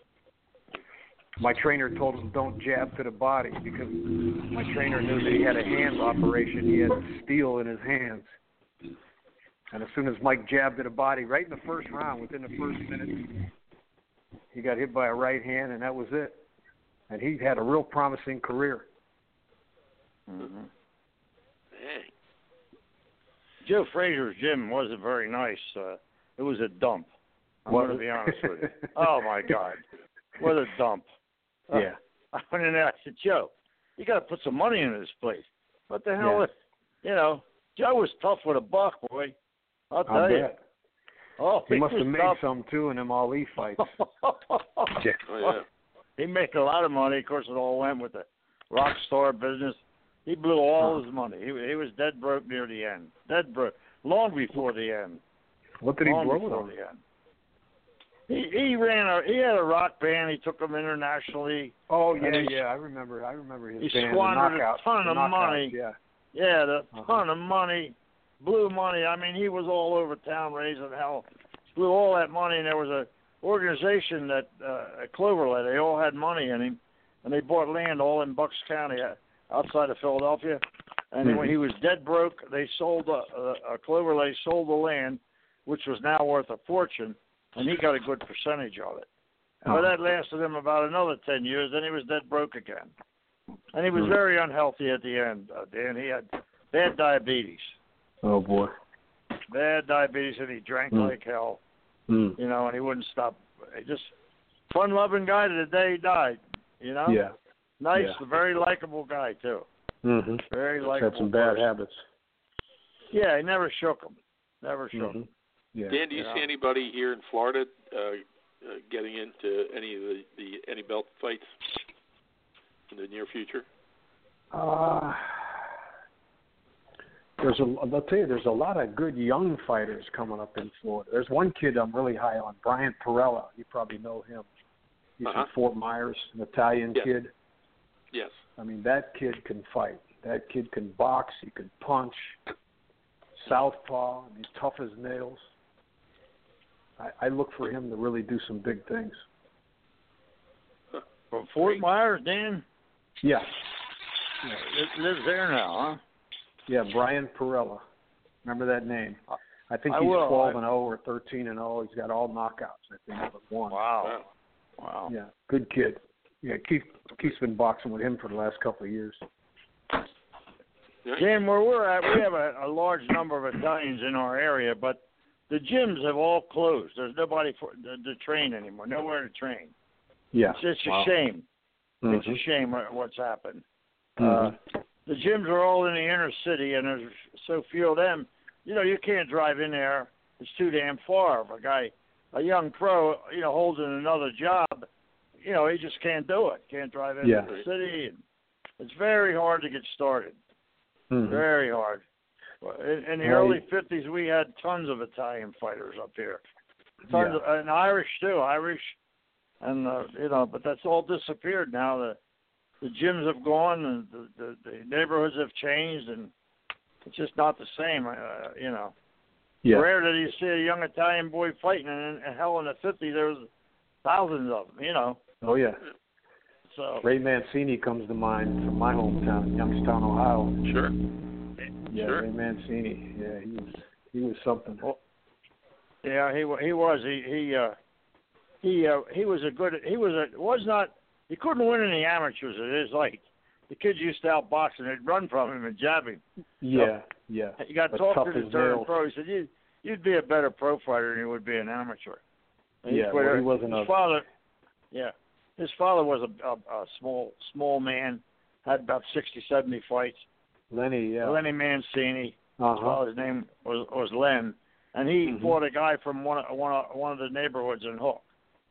My trainer told him don't jab to the body because my trainer knew that he had a hand operation. He had steel in his hands. And as soon as Mike jabbed to the body, right in the first round, within the first minute, he got hit by a right hand, and that was it. And he had a real promising career. Mm-hmm. Joe Frazier's gym wasn't very nice. Uh, it was a dump. I'm Was going to it? be honest with you. Oh, my God. What a dump. Uh, Yeah. I went in there. I said, Joe, you got to put some money into this place. What the hell? Yeah. Is, you know, Joe was tough with a buck, boy. I'll tell I'll you. bet. Oh, He must have was made tough. some too in them Ali fights. Oh, yeah. He made a lot of money. Of course, it all went with the rock star business. He blew all Huh. his money. He, he was dead broke near the end. Dead broke. Long before the end. What did he Long blow before it on? the end. He he ran a he had a rock band. He took them internationally. Oh And yeah, he- yeah, I remember. I remember his he band. the squandered a knockouts, ton the of knockouts, money. Yeah. Yeah, the Uh-huh. ton of money, blew money. I mean, he was all over town raising hell. Blew all that money, and there was a organization that uh, at Cloverleaf. They all had money in him, and they bought land all in Bucks County, uh, outside of Philadelphia. And then when he was dead broke, they sold uh, uh, Cloverleaf sold the land, which was now worth a fortune, and he got a good percentage of it. Oh. But that lasted him about another ten years. Then he was dead broke again, and he was Hmm. very unhealthy at the end. Uh, Dan, he had bad diabetes, Oh boy. bad diabetes, and he drank Hmm. like hell. Mm. You know, and he wouldn't stop. He just fun-loving guy to the day he died. You know, Yeah. nice, yeah. very likable guy too. Mhm. Very Had likable. some bad person. habits. Yeah, he never shook him. Never shook him. Mhm. Yeah. Dan, do you Yeah. see anybody here in Florida uh, uh, getting into any of the, the any belt fights in the near future? Uh, there's a. I'll tell you, there's a lot of good young fighters coming up in Florida. There's one kid I'm really high on, Brian Perella. You probably know him. He's Uh-huh. from Fort Myers, an Italian Yeah. kid. Yes. I mean, that kid can fight. That kid can box. He can punch. Southpaw. He's tough as nails. I, I look for him to really do some big things. From Fort Myers, Dan, Yeah. li- lives there now, huh? Yeah, Brian Perella. Remember that name? I think I he's will. twelve I- and oh or thirteen and oh. He's got all knockouts, I think, but one. Wow. Wow. Wow. Yeah, good kid. Yeah, Keith Keith's been boxing with him for the last couple of years. Yeah. Dan, where we're at, we have a, a large number of Italians in our area, but the gyms have all closed. There's nobody for, to, to train anymore. Nowhere to train. Yeah. It's just Wow. a shame. It's Mhm. a shame what- what's happened. Mhm. Uh, the gyms are all in the inner city, and there's so few of them. You know, you can't drive in there. It's too damn far. If a guy, a young pro, you know, holding another job, you know, he just can't do it. Can't drive into Yeah. the city. And it's very hard to get started. Mhm. Very hard. Well, In, in the Well, early you- fifties, we had tons of Italian fighters up here. Tons Yeah. of, and Irish too, Irish, and uh, you know, but that's all disappeared now. The the gyms have gone, and the, the, the neighborhoods have changed, and it's just not the same. Uh, you know, Yeah. rare that you see a young Italian boy fighting, and, and hell, in the fifties there was thousands of them. You know, Oh yeah. so Ray Mancini comes to mind from my hometown, Youngstown, Ohio. Sure. Yeah, Sure. Ray Mancini. Yeah, he was he was something. Well, yeah, he wa- he was he he uh, he uh, he was a good he was a was not he couldn't win in the amateurs at his height. The kids used to outbox him. They'd run from him and jab him. Yeah, yeah. He got But talked tough to the as third nails. pro. He said, "You you'd be a better pro fighter than you would be an amateur." And Yeah, quit well, it. he wasn't his a- father. Yeah, his father was a, a, a small small man, had about sixty, seventy fights. Lenny, yeah. Lenny Mancini. His Uh-huh. father's name was was Len, and he Mhm. fought a guy from one of, one of, one of the neighborhoods in Hook.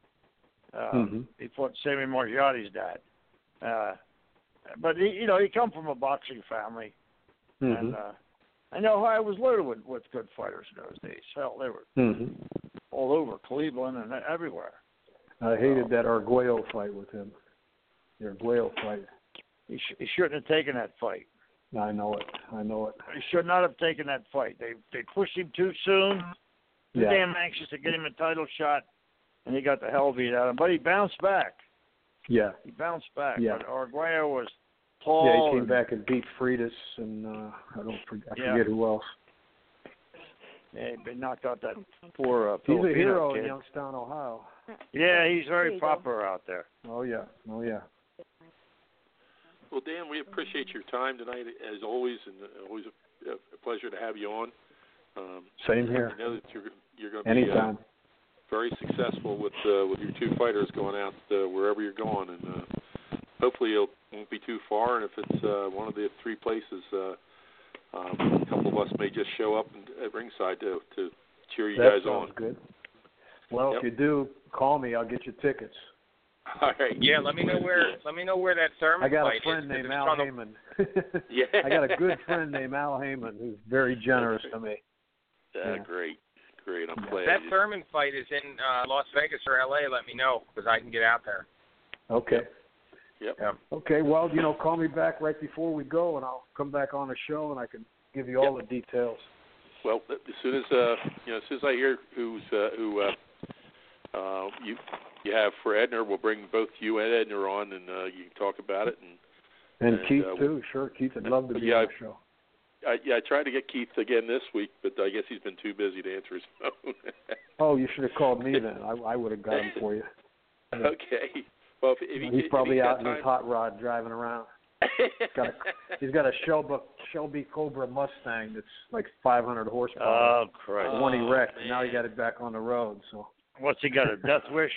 Uh, Mhm. He fought Sammy Margiotti's dad. Uh, but he, you know, he come from a boxing family, and Mhm. uh, I know Ohio was loaded with, with good fighters in those days. Hell, they were Mhm. all over Cleveland and everywhere. I hated that Arguello fight with him. The Arguello fight. He, sh- he shouldn't have taken that fight. I know it. I know it. He should not have taken that fight. They they pushed him too soon. Too Yeah. damn anxious to get him a title shot, and he got the hell beat out of him. But he bounced back. Yeah. He bounced back. Yeah. But Arguello was tall. Yeah, he came and- back and beat Freitas and uh I don't forget, I Yeah. forget who else. Yeah, he knocked out that poor uh, He's a Filipino hero kid. in Youngstown, Ohio. Yeah, he's very There you go. popular out there. Oh yeah. Oh yeah. Well, Dan, we appreciate your time tonight, as always, and uh, always a, a pleasure to have you on. Um, Same here. I know that you're you're going to be uh, Anytime. very successful with uh, with your two fighters going out uh, wherever you're going, and uh, hopefully it won't be too far. And if it's uh, one of the three places, uh, um, a couple of us may just show up and, at ringside to to cheer you that guys sounds on. good. Well, Yep. if you do, call me. I'll get you tickets. All right. Yeah, let me know where. Let me know where that Thurman I got fight a friend is, 'cause named it's Al on the- Heyman. Yeah. I got a good friend named Al Heyman who's very generous to me. Uh, Yeah. Great, great. I'm Yeah. glad. That you- Thurman fight is in uh, Las Vegas or L A. Let me know because I can get out there. Okay. Yep. Yep. Okay. Well, you know, call me back right before we go, and I'll come back on the show, and I can give you all Yep. the details. Well, as soon as uh, you know, as soon as I hear who's uh, who uh, uh, you you have for Edner, we'll bring both you and Edner on, and uh, you can talk about it. And And, And, Keith uh, too. Sure, Keith. I'd love to be yeah, on the show. I, yeah, I tried to get Keith again this week, but I guess he's been too busy to answer his phone. Oh, you should have called me then. I, I would have got him for you. Yeah. Okay. Well, if, if he, He's if probably he's out got in time, his hot rod driving around. Got a, he's got a Shelby, Shelby Cobra Mustang that's like five hundred horsepower. Oh, Christ. the one he Oh, wrecked, and now he man. got it back on the road. So, What's he got, a death wish?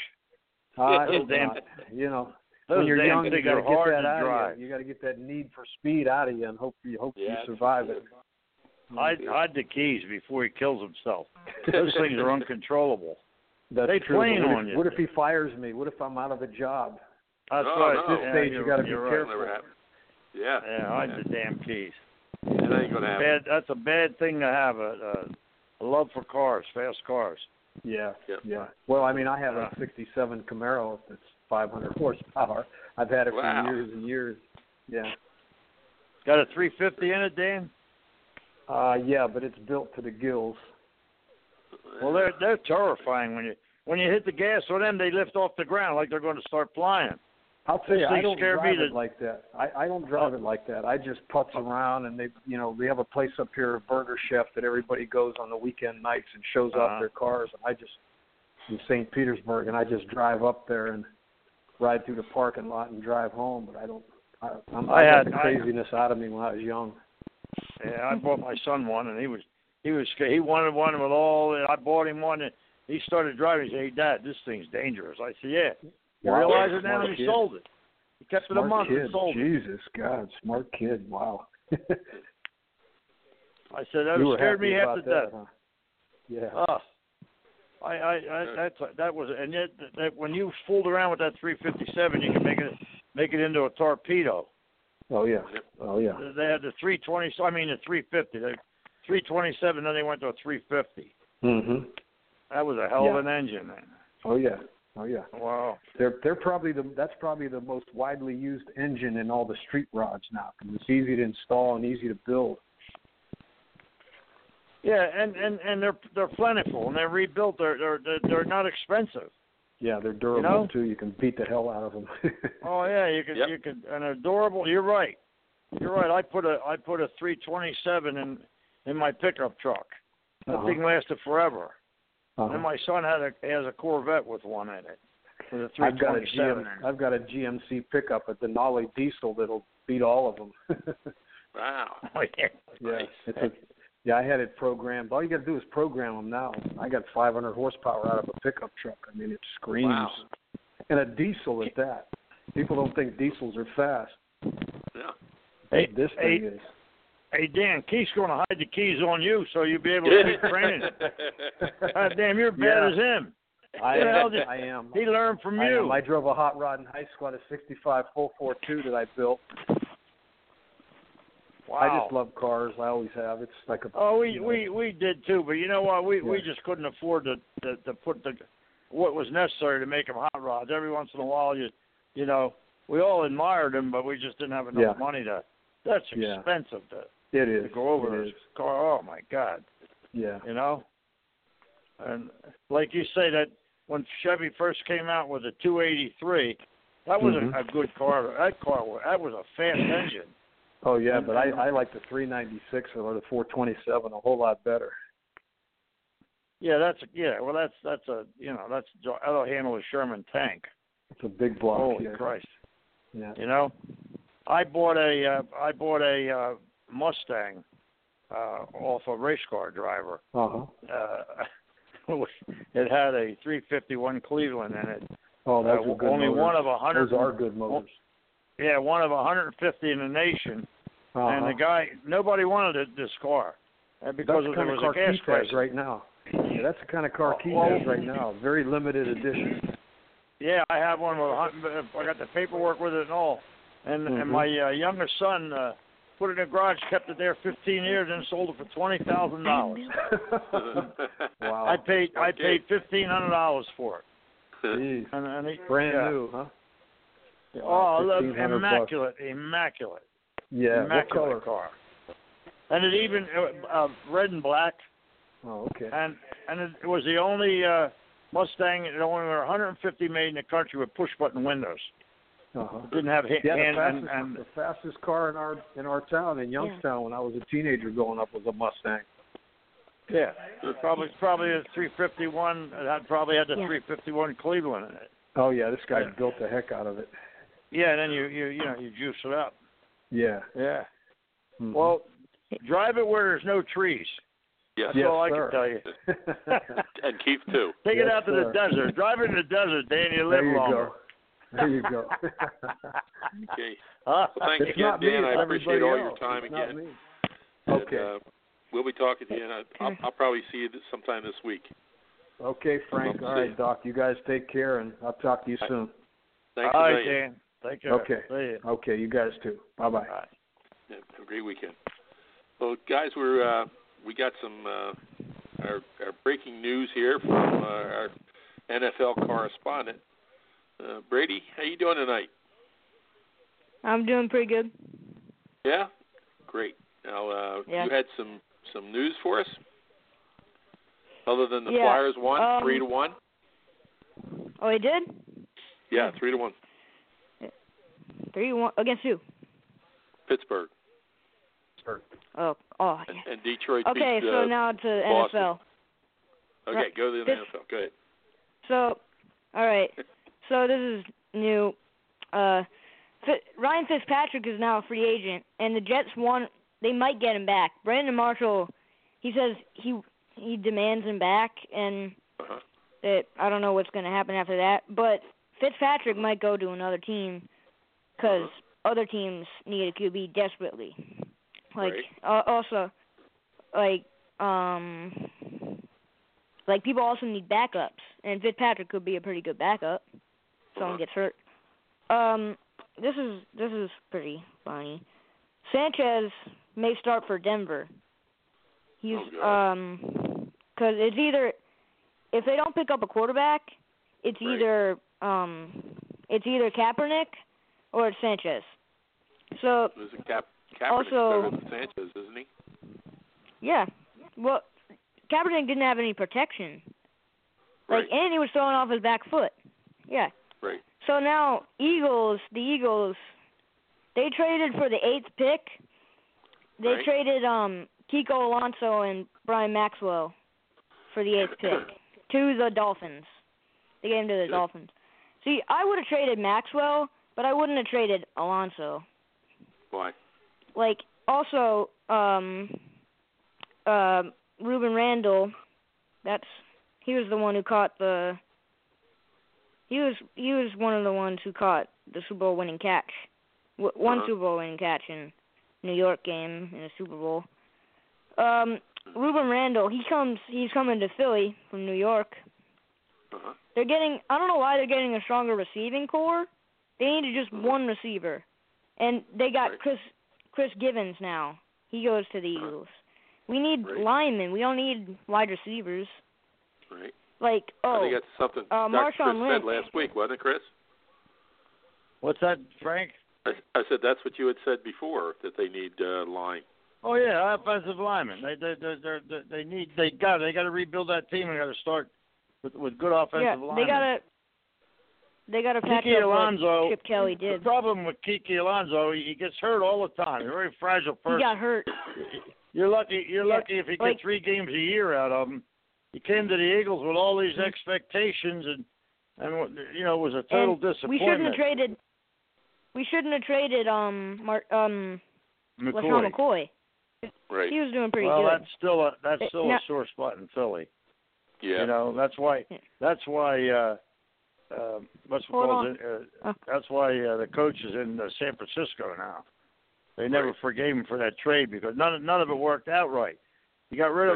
I Those hope damn- not. You know, Those when you're damn young, you things got to are get hard that to out drive. of you. You got to get that need for speed out of you, and hope you hope Yeah, you survive it. Hide, hide the keys before he kills himself. Those things are uncontrollable. That's They true. plane What if, on you. what if he fires me? What if I'm out of a job? That's No, right. no. At this Yeah, stage, you you're- got to be you're right. careful. never happen. Yeah. Yeah, hide the damn keys. It ain't gonna happen. Bad. That's a bad thing to have. A, a, a love for cars, fast cars. Yeah, Yep. yeah. Well, I mean, I have Uh. a sixty-seven Camaro that's five hundred horsepower. I've had it Wow. for years and years. Yeah. Got a three fifty in it, Dan? Uh, yeah, but it's built to the gills. Well, they're they're terrifying when you when you hit the gas on them. They lift off the ground like they're going to start flying. I'll tell you, Those I things don't scare drive me it to- like that. I, I don't drive it like that. I just putz around, and they, you know, they have a place up here, a Burger Chef, that everybody goes on the weekend nights and shows Uh-huh. off their cars. And I just in Saint Petersburg, and I just drive up there and ride through the parking lot and drive home. But I don't. I, I'm, I, I got had- the I- craziness out of me when I was young. Yeah, I bought my son one, and he was he was scared. He wanted one with all. I bought him one, and he started driving. He said, "Hey, Dad, this thing's dangerous." I said, "Yeah." You Wow, realize it now? smart And he kid. sold it. He kept it a Smart month kid. and sold it. Jesus, God, smart kid. Wow. I said that you were scared happy me half about to that, death. huh? Yeah. Oh, I, I, I, that's that was, and yet that when you fooled around with that three fifty-seven, you can make it make it into a torpedo. Oh yeah. Oh yeah. They had the three twenty. I mean the three fifty. The three twenty-seven. Then they went to a three fifty. Mhm. That was a hell Yeah. of an engine, man. Oh yeah. Oh yeah. Wow. They're they're probably the that's probably the most widely used engine in all the street rods now because it's easy to install and easy to build. Yeah, and, and, and they're they're plentiful and they're rebuilt. They're they're they're, they're not expensive. Yeah, they're durable You know? too. You can beat the hell out of them. Oh yeah, you could Yep. you could and they're durable. You're right. You're right. I put a I put a three twenty-seven in in my pickup truck. That Uh-huh. thing lasted forever. Uh-huh. And my son had a has a Corvette with one in it. With a three I've got a G M, twenty-seven in it. I've got a G M C pickup, a Denali diesel that'll beat all of them. Wow. Oh yeah. yeah, Nice. it's a, yeah. I had it programmed. All you got to do is program them now. I got five hundred horsepower out of a pickup truck. I mean, it screams. Wow. And a diesel at that. People don't think diesels are fast. Yeah. Hey, This hey, thing is. hey, Dan, Keith's going to hide the keys on you so you'll be able to keep training him. God damn, you're bad Yeah. as him. I You know, am. just- I am. He learned from I you. am. I drove a hot rod in high school, a sixty-five full four two that I built. Wow. I just love cars. I always have. It's like a. Oh, we you know, we we did too, but you know what? We we Yeah. just couldn't afford to, to to put the what was necessary to make them hot rods. Every once in a while, you you know, we all admired them, but we just didn't have enough Yeah. money to. That's Yeah. expensive to, It to is. go over It this is. car. Oh my God, Yeah. you know. And like you say, that when Chevy first came out with a two eighty-three, that was Mhm. a, a good car. That car was that was a fast engine. Oh yeah, And- but I and- I like the three ninety-six or the four twenty-seven a whole lot better. Yeah, that's yeah. Well, that's that's a you know that's that'll handle a Sherman tank. It's a big block. Holy yeah. Christ! Yeah. You know, I bought a uh, I bought a uh, Mustang uh, off a race car driver. Uh huh. Uh, it had a three fifty-one Cleveland in it. Oh, those Uh, are good only motors. one of a hundred. Those are good motors. Yeah, one of one hundred fifty in the nation. Uh-huh. And the guy, nobody wanted it, this car, uh, because That's the there kind was of car a gas Keith price. has right now. Yeah, that's the kind of car Keith Well, has right now. Very limited edition. Yeah, I have one with a hundred. I got the paperwork with it and all. And Mm-hmm. and my uh, younger son uh, put it in the garage, kept it there fifteen years, and sold it for twenty thousand dollars. Wow. I paid I Okay. paid fifteen hundred dollars for it. Jeez. And, and he, Brand yeah. new, huh? Oh, look, fifteen hundred immaculate, immaculate, Yeah. What immaculate color? car. And it even uh, uh, red and black. Oh, okay. And and it, it was the only uh, Mustang. There only were one hundred fifty made in the country with push button windows. Uh-huh. It didn't have hand. Yeah, the hand fastest, and, and the fastest car in our in our town in Youngstown when I was a teenager growing up was a Mustang. yeah, it probably probably a three fifty-one. It had, probably had the Yeah. three fifty-one Cleveland in it. Oh yeah, this guy Yeah. built the heck out of it. Yeah, and then you you you know you juice it up. Yeah. Yeah. Mhm. Well, drive it where there's no trees. Yes. That's yes, all I sir. can tell you. And Keith too. Take Yes, it out to sir. the desert. Drive it in the desert, Dan. You live there you longer. go. There you go. Okay. Huh? Well, thanks It's again, not me, Dan. it's I appreciate everybody all your else. time It's not again. me. And, Okay. uh, we'll be talking to you, and I- I'll, I'll probably see you this, sometime this week. Okay, Frank. Love All to see right, you. Doc. You guys take care, and I'll talk to you All soon. Thanks All a right, million. Dan. Take care. Okay. See you. Okay, you guys too. Bye bye. All right. Yeah, have a great weekend. Well, guys, we're uh, we got some uh, our, our breaking news here from uh, our N F L correspondent. Uh, Brady, how you doing tonight? I'm doing pretty good. Yeah, great. Now, uh, Yeah. you had some some news for us, other than the Yeah, Flyers won um, three to one. Oh, he did? Yeah, three to one. Three one against who? Pittsburgh Oh, oh, and, yeah. and Detroit Okay, beat. so uh, now to Boston. N F L. Okay, right, go to the this- N F L. Go ahead. So, all right. So this is new. Uh, F- Ryan Fitzpatrick is now a free agent, and the Jets want. They might get him back. Brandon Marshall, he says he he demands him back, and Uh-huh. that I don't know what's going to happen after that. But Fitzpatrick might go to another team because other teams need a Q B desperately. Like Right. uh, also, like um, like people also need backups, and Fitzpatrick could be a pretty good backup. If someone Uh-huh. gets hurt. Um, this is this is pretty funny. Sanchez may start for Denver. He's Oh, God. um, because it's either if they don't pick up a quarterback, it's Right. either um, it's either Kaepernick or it's Sanchez. So There's a Cap Kaepernick's Also- better than Sanchez, isn't he? yeah, well, Kaepernick didn't have any protection. Like, Right. and he was throwing off his back foot. Yeah. Right. So now Eagles, the Eagles, they traded for the eighth pick. They Right. traded um Kiko Alonso and Brian Maxwell for the eighth pick to the Dolphins. They gave him to the Good. Dolphins. See, I would have traded Maxwell, but I wouldn't have traded Alonso. Why? Like, also, um, uh, Ruben Randall, that's he was the one who caught the. He was he was one of the ones who caught the Super Bowl winning catch, w- one Uh-huh. Super Bowl winning catch in New York game in a Super Bowl. Um, Ruben Randall, he comes he's coming to Philly from New York. Uh-huh. They're getting I don't know why they're getting a stronger receiving core. They needed just one receiver, and they got Right. Chris Chris Givens now. He goes to the Eagles. We need Right. linemen. We don't need wide receivers. Right. Like I oh, think that's something uh, Doctor Chris Marshawn said Lynch. last week, wasn't it, Chris? What's that, Frank? I, I said that's what you had said before, that they need uh, line. Oh yeah, offensive linemen. They they they they they, they need they got they got to rebuild that team and got to start with with good offensive yeah, linemen. they gotta they gotta patch Kiki up Alonso. what Chip Kelly The did. problem with Kiki Alonso, he, he gets hurt all the time. He's a very fragile He person. got hurt. You're lucky. You're Yeah, lucky if he like- gets three games a year out of him. He came to the Eagles with all these expectations, and and you know it was a total And we disappointment. shouldn't have traded. We shouldn't have traded um Mar- um LaShawn McCoy. McCoy. Right. He was doing pretty Well, good. that's still a that's Uh, still now- a sore spot in Philly. Yeah. You know that's why Yeah. that's why uh, uh, what's it Hold called? on. Uh, Oh. That's why uh, the coach is in uh, San Francisco now. They never Right. forgave him for that trade because none of, none of it worked out right. You got rid Right. of a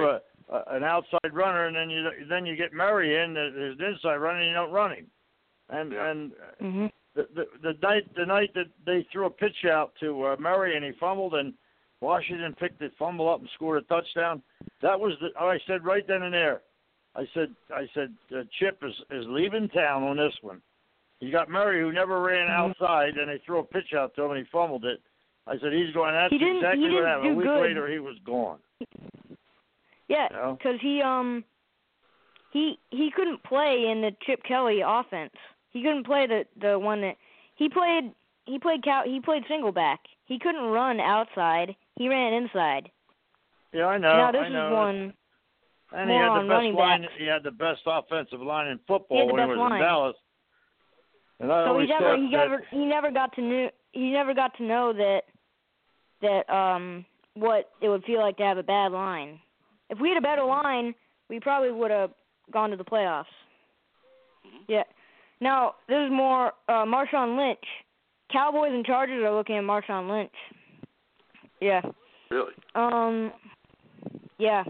uh, an outside runner, and then you then you get Murray in as an inside runner, and you don't run him. And yeah. and Mm-hmm. the, the the night the night that they threw a pitch out to uh, Murray and he fumbled, and Washington picked the fumble up and scored a touchdown. That was the I said right then and there. I said I said uh, Chip is is leaving town on this one. You got Murray, who never ran Mm-hmm. outside, and they threw a pitch out to him, and he fumbled it. I said, he's going, that's He didn't- exactly he what didn't happened. A do week good. later, he was gone. Yeah, You know? because he um he he couldn't play in the Chip Kelly offense. He couldn't play the the one that he played. He played cow. He played single back. He couldn't run outside. He ran inside. Yeah, I know. now this I know. is one. And he more had the on best running line. backs. He had the best offensive line in football He had the when he best was line. in Dallas. And I So he always never thought he that, never he never got to knew he never got to know that that um what it would feel like to have a bad line. If we had a better line, we probably would have gone to the playoffs. Mm-hmm. Yeah. Now there's more uh, Marshawn Lynch. Cowboys and Chargers are looking at Marshawn Lynch. Yeah. Really? Um. Yeah.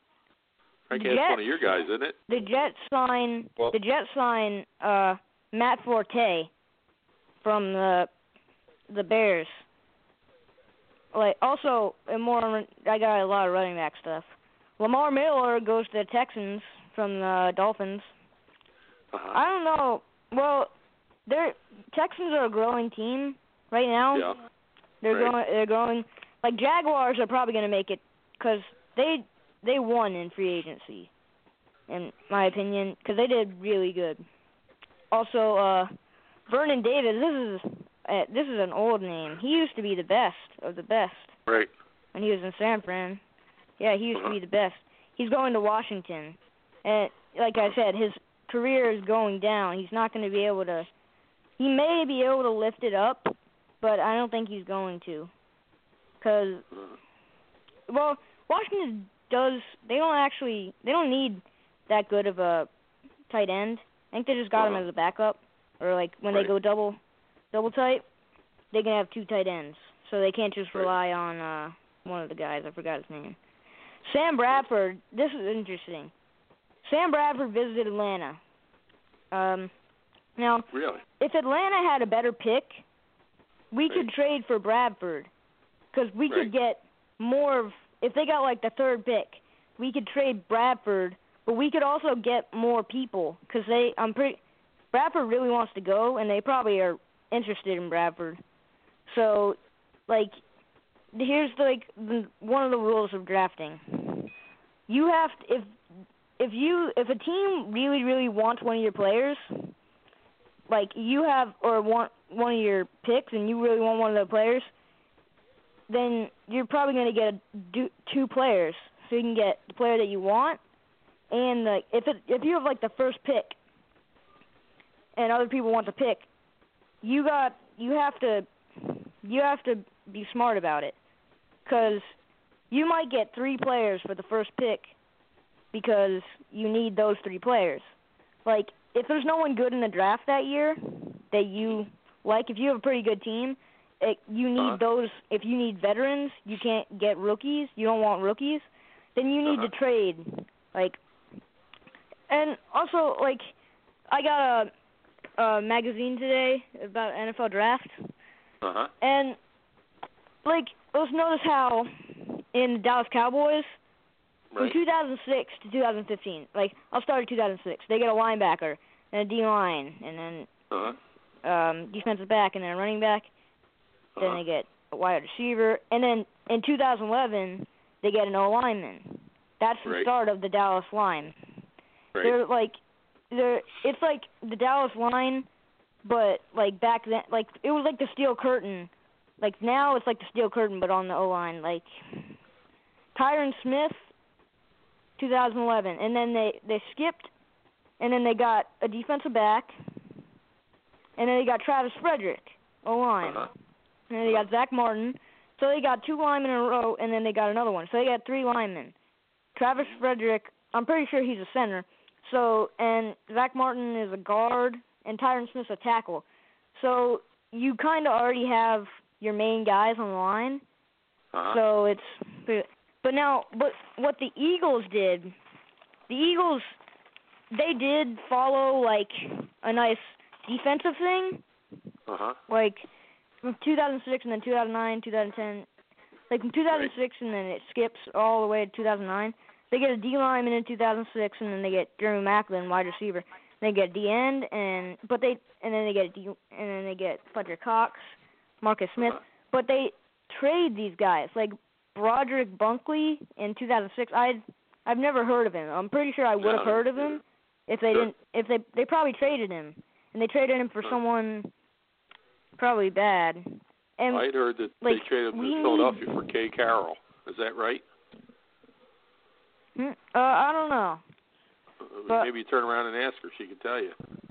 I guess Jets, one of your guys, isn't it? The Jets sign Well- the Jets sign uh, Matt Forte from the the Bears. Like also, and more, I got a lot of running back stuff. Lamar Miller goes to the Texans from the Dolphins. Uh-huh. I don't know. Well, they're Texans are a growing team right now. Yeah. They're Right. growing. They're growing. Like Jaguars are probably going to make it because they they won in free agency, in my opinion, because they did really good. Also, uh, Vernon Davis. This is uh, this is an old name. He used to be the best of the best Right. when he was in San Fran. Yeah, he used Uh-huh. to be the best. He's going to Washington, and like I said, his career is going down. He's not going to be able to. He may be able to lift it up, but I don't think he's going to. Cause, Uh-huh. well, Washington does. They don't actually. They don't need that good of a tight end. I think they just got him Uh-huh. as a backup, or like when Right. they go double, double tight, they can have two tight ends, so they can't just Right. rely on uh, one of the guys. I forgot his name. Sam Bradford. This is interesting. Sam Bradford visited Atlanta. Um, now, Really? if Atlanta had a better pick, we Right. could trade for Bradford, because we Right. could get more of. If they got like the third pick, we could trade Bradford, but we could also get more people because they. I'm pretty. Bradford really wants to go, and they probably are interested in Bradford. So, like, here's like the, one of the rules of drafting. You have to, if if you if a team really really wants one of your players, like you have or want one of your picks, and you really want one of the players, then you're probably going to get a, do, two players. So you can get the player that you want, and the, if it if you have like the first pick, and other people want the pick, you got you have to you have to be smart about it, because you might get three players for the first pick because you need those three players. Like if there's no one good in the draft that year that you like, if you have a pretty good team, it, you need Uh-huh. those. If you need veterans, you can't get rookies. You don't want rookies. Then you need Uh-huh. to trade. Like, and also like, I got a, a magazine today about N F L draft, Uh-huh. and like let's notice how in the Dallas Cowboys from Right. two thousand six to two thousand fifteen, like I'll start at two thousand six. They get a linebacker and a D line, and then Uh-huh. um, defensive back, and then a running back. Then Uh-huh. they get a wide receiver, and then in two thousand eleven they get an O lineman. That's the Right. start of the Dallas line. Right. They're like, they're it's like the Dallas line, but like back then, like it was like the steel curtain. Like now it's like the steel curtain, but on the O line. Like Tyron Smith, two thousand eleven, and then they they skipped, and then they got a defensive back, and then they got Travis Frederick, O line, Uh-huh. and then they got Zach Martin. So they got two linemen in a row, and then they got another one. So they got three linemen. Travis Frederick, I'm pretty sure he's a center. So, and Zach Martin is a guard, and Tyron Smith's a tackle. So you kind of already have your main guys on the line. Uh-huh. So it's But now, but what the Eagles did, the Eagles, they did follow like a nice defensive thing. Uh huh. Like from two thousand six and then two thousand nine, two thousand ten. Like from two thousand six right. and then it skips all the way to two thousand nine. They get a D lineman in two thousand six, and then they get Jeremy Maclin, wide receiver. They get D end, and but they and then they get D, and then they get Fletcher Cox, Marcus Smith. Uh-huh. But they trade these guys like Broderick Bunkley in two thousand six. I I've never heard of him. I'm pretty sure I would have no, heard of him if they sure. didn't. If they they probably traded him, and they traded him for sure. someone probably bad. And I heard that like, they traded him to Philadelphia for Kay Carroll. Is that right? Hmm, uh, I don't know. Uh, but, maybe you turn around and ask her; she can tell you.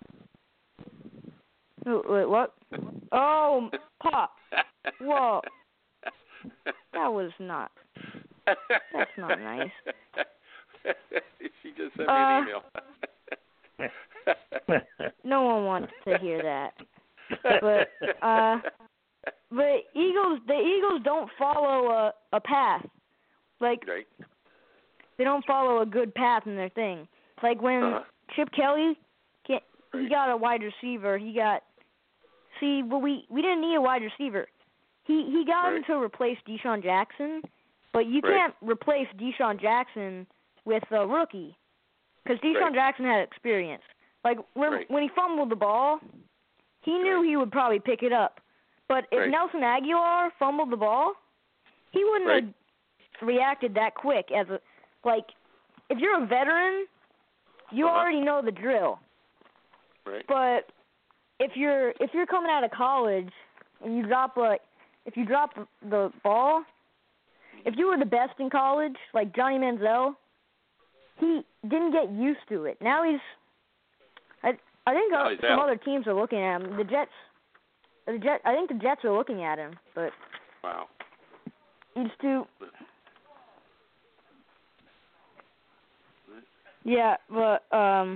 Wait, what? Oh, Pop. Whoa. That was not. That's not nice. She just sent me uh, an email. No one wants to hear that. But uh, but Eagles, the Eagles don't follow a a path. Like right. they don't follow a good path in their thing. Like when uh-huh. Chip Kelly, he right. got a wide receiver. He got see, but we we didn't need a wide receiver. He he got right. him to replace Deshaun Jackson, but you right. can't replace Deshaun Jackson with a rookie, because Deshaun right. Jackson had experience. Like when right. when he fumbled the ball, he knew right. he would probably pick it up. But if right. Nelson Aguilar fumbled the ball, he wouldn't right. have reacted that quick. As a like, if you're a veteran, you uh-huh. already know the drill. Right. But if you're if you're coming out of college and you drop a if you drop the ball, if you were the best in college, like Johnny Manziel, he didn't get used to it. Now he's, I I think uh, some out. other teams are looking at him. The Jets, the Jet, I think the Jets are looking at him, but wow, he's too. Yeah, but um,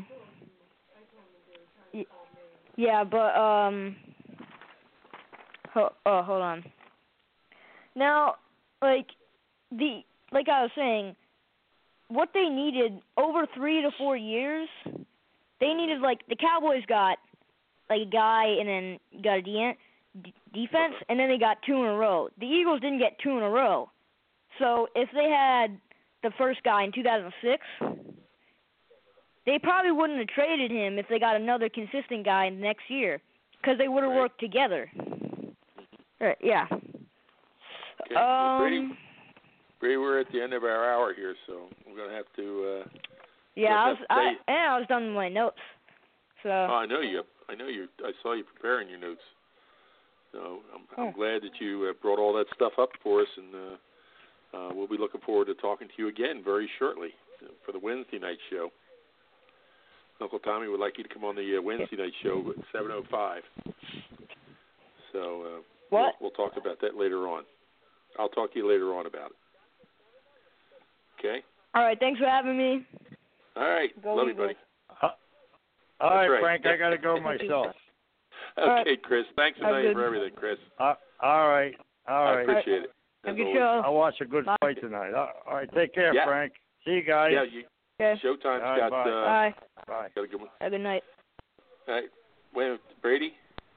yeah, but um, ho- oh, hold on. Now, like the like I was saying, what they needed over three to four years, they needed like the Cowboys got like a guy and then got a D- d- defense, and then they got two in a row. The Eagles didn't get two in a row, so if they had the first guy in two thousand six. They probably wouldn't have traded him if they got another consistent guy in the next year, because they would have right. worked together. Right, yeah. Okay. Um, Brady, Brady, we're at the end of our hour here, so we're gonna have to. Uh, yeah, I was, I, and I was done with my notes. So. Oh, I know you. I know you. I saw you preparing your notes. So I'm, I'm oh. glad that you uh, brought all that stuff up for us, and uh, uh, we'll be looking forward to talking to you again very shortly for the Wednesday night show. Uncle Tommy would like you to come on the uh, Wednesday night show at seven oh five. So uh, what? We'll, we'll talk about that later on. I'll talk to you later on about it. Okay? All right. Thanks for having me. All right. Go Love you, Eagles. buddy. Uh, all right, right, Frank. I got to go myself. Okay, right. Chris. Thanks a million for everything, Chris. Uh, all right. All right. I appreciate it. Have a good show. I'll watch a good Bye. fight tonight. All right. Take care, yeah. Frank. See you guys. Yeah, you, okay. Showtime's right, got. bye. Uh, Bye. Bye. Got a good one. Have a good night. All right. Wait a minute. Brady?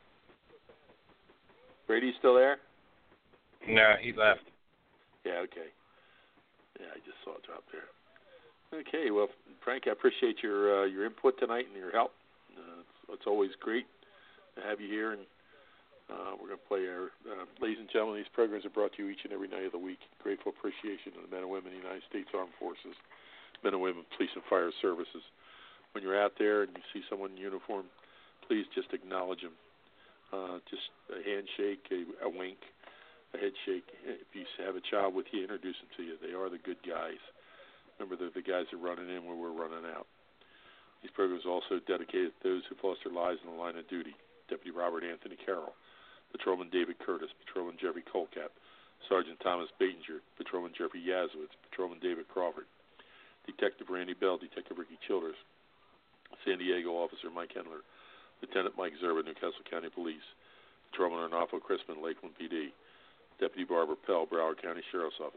Brady's still there? No, he left. Yeah, okay. Yeah, I just saw it drop there. Okay, well, Frank, I appreciate your uh, your input tonight and your help. Uh, it's, it's always great to have you here, and uh, we're going to play our, uh, ladies and gentlemen, these programs are brought to you each and every night of the week. Grateful appreciation to the men and women of the United States Armed Forces, men and women, police and fire services. When you're out there and you see someone in uniform, please just acknowledge them. Uh, just a handshake, a, a wink, a head shake. If you have a child with you, introduce them to you. They are the good guys. Remember, they're the guys that are running in where we're running out. These programs are also dedicated to those who've lost their lives in the line of duty. Deputy Robert Anthony Carroll, Patrolman David Curtis, Patrolman Jeffrey Colcap, Sergeant Thomas Batinger, Patrolman Jeffrey Yazowitz, Patrolman David Crawford, Detective Randy Bell, Detective Ricky Childers, San Diego Officer Mike Hendler, Lieutenant Mike Zerba, Newcastle County Police, Patrolman Arnolfo Crispin, Lakeland P D, Deputy Barbara Pell, Broward County Sheriff's Office,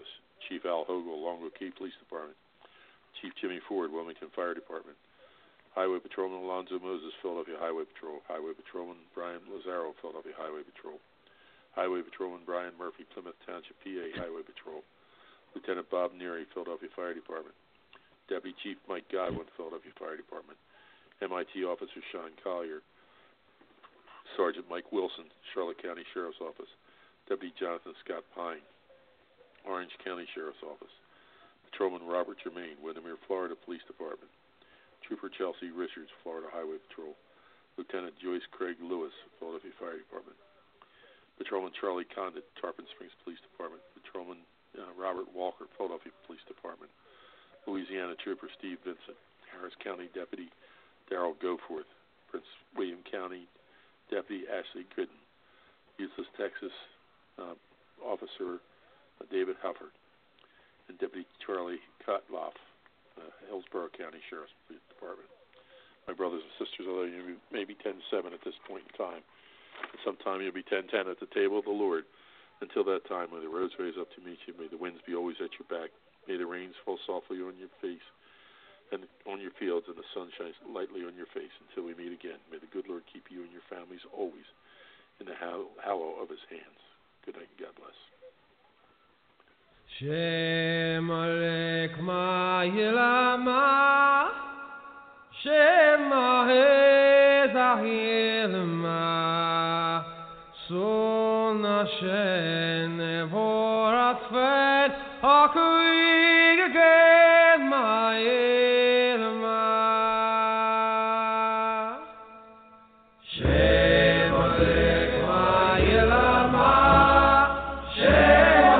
Chief Al Hogle, Longo Key Police Department. Chief Jimmy Ford, Wilmington Fire Department. Highway Patrolman Alonzo Moses, Philadelphia Highway Patrol. Highway Patrolman Brian Lazaro, Philadelphia Highway Patrol. Highway Patrolman Brian Murphy, Plymouth Township, P A Highway Patrol. Lieutenant Bob Neary, Philadelphia Fire Department. Deputy Chief Mike Godwin, Philadelphia Fire Department. M I T Officer Sean Collier. Sergeant Mike Wilson, Charlotte County Sheriff's Office. Deputy Jonathan Scott Pine, Orange County Sheriff's Office. Patrolman Robert Germain, Windermere, Florida Police Department. Trooper Chelsea Richards, Florida Highway Patrol. Lieutenant Joyce Craig Lewis, Philadelphia Fire Department. Patrolman Charlie Condit, Tarpon Springs Police Department. Patrolman uh, Robert Walker, Philadelphia Police Department. Louisiana Trooper Steve Vincent. Harris County Deputy Darrell Goforth. Prince William County Deputy Ashley Gooden. Useless Texas uh, Officer uh, David Hufford. And Deputy Charlie Kotloff, uh, Hillsborough County Sheriff's Police Department. My brothers and sisters, although you may be ten seven at this point in time, and sometime you'll be ten ten at the table of the Lord. Until that time, may the roads raise up to meet you, may the winds be always at your back, may the rains fall softly on your face and on your fields, and the sun shines lightly on your face until we meet again. May the good Lord keep you and your families always in the hallow of his hands. Good night and God bless. Shem Alek Ma'ilama Shem Ma'ezahilma Son Hashem Nevorat Fed Akuig Again Ma'ilma Shem Alek Ma'ilama Shem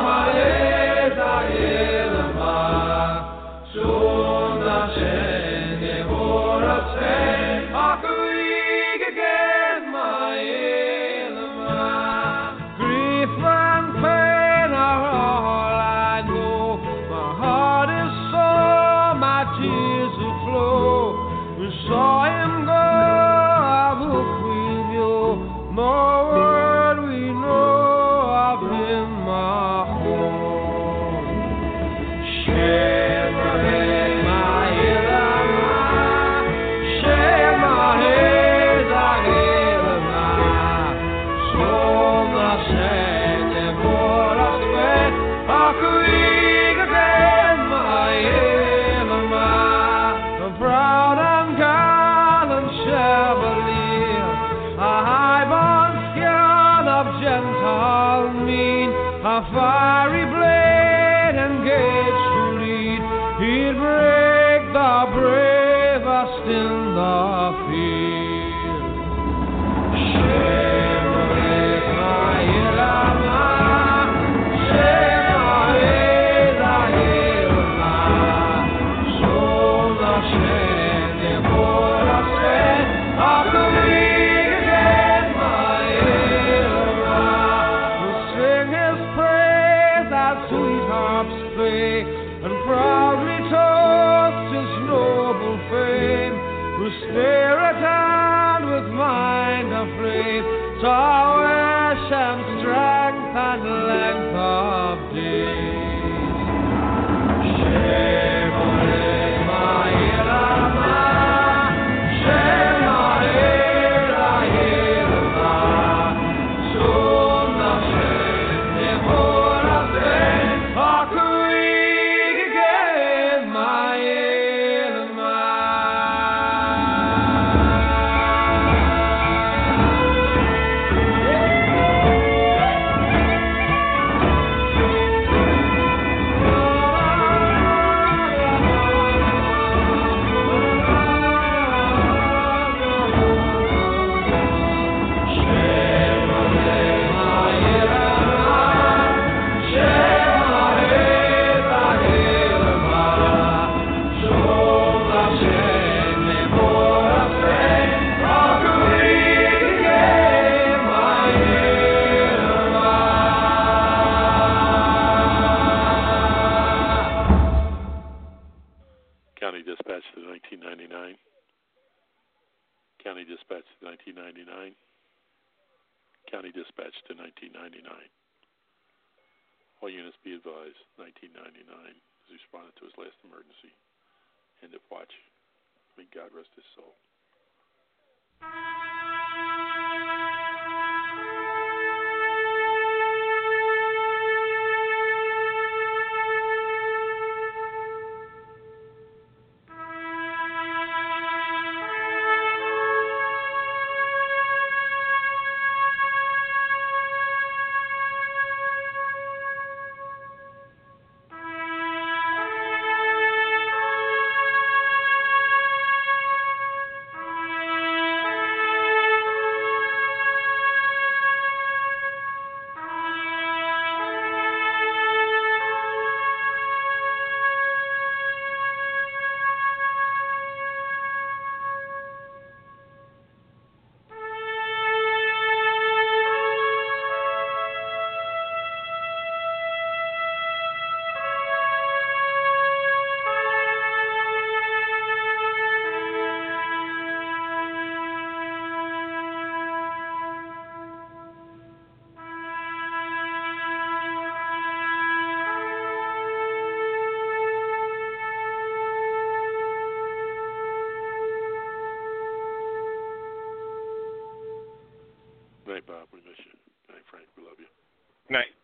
All units be advised, nineteen ninety-nine has responded to his last emergency. End of watch. May God rest his soul. Good night, Bob. We miss you. Good night, Frank. We love you. Good night.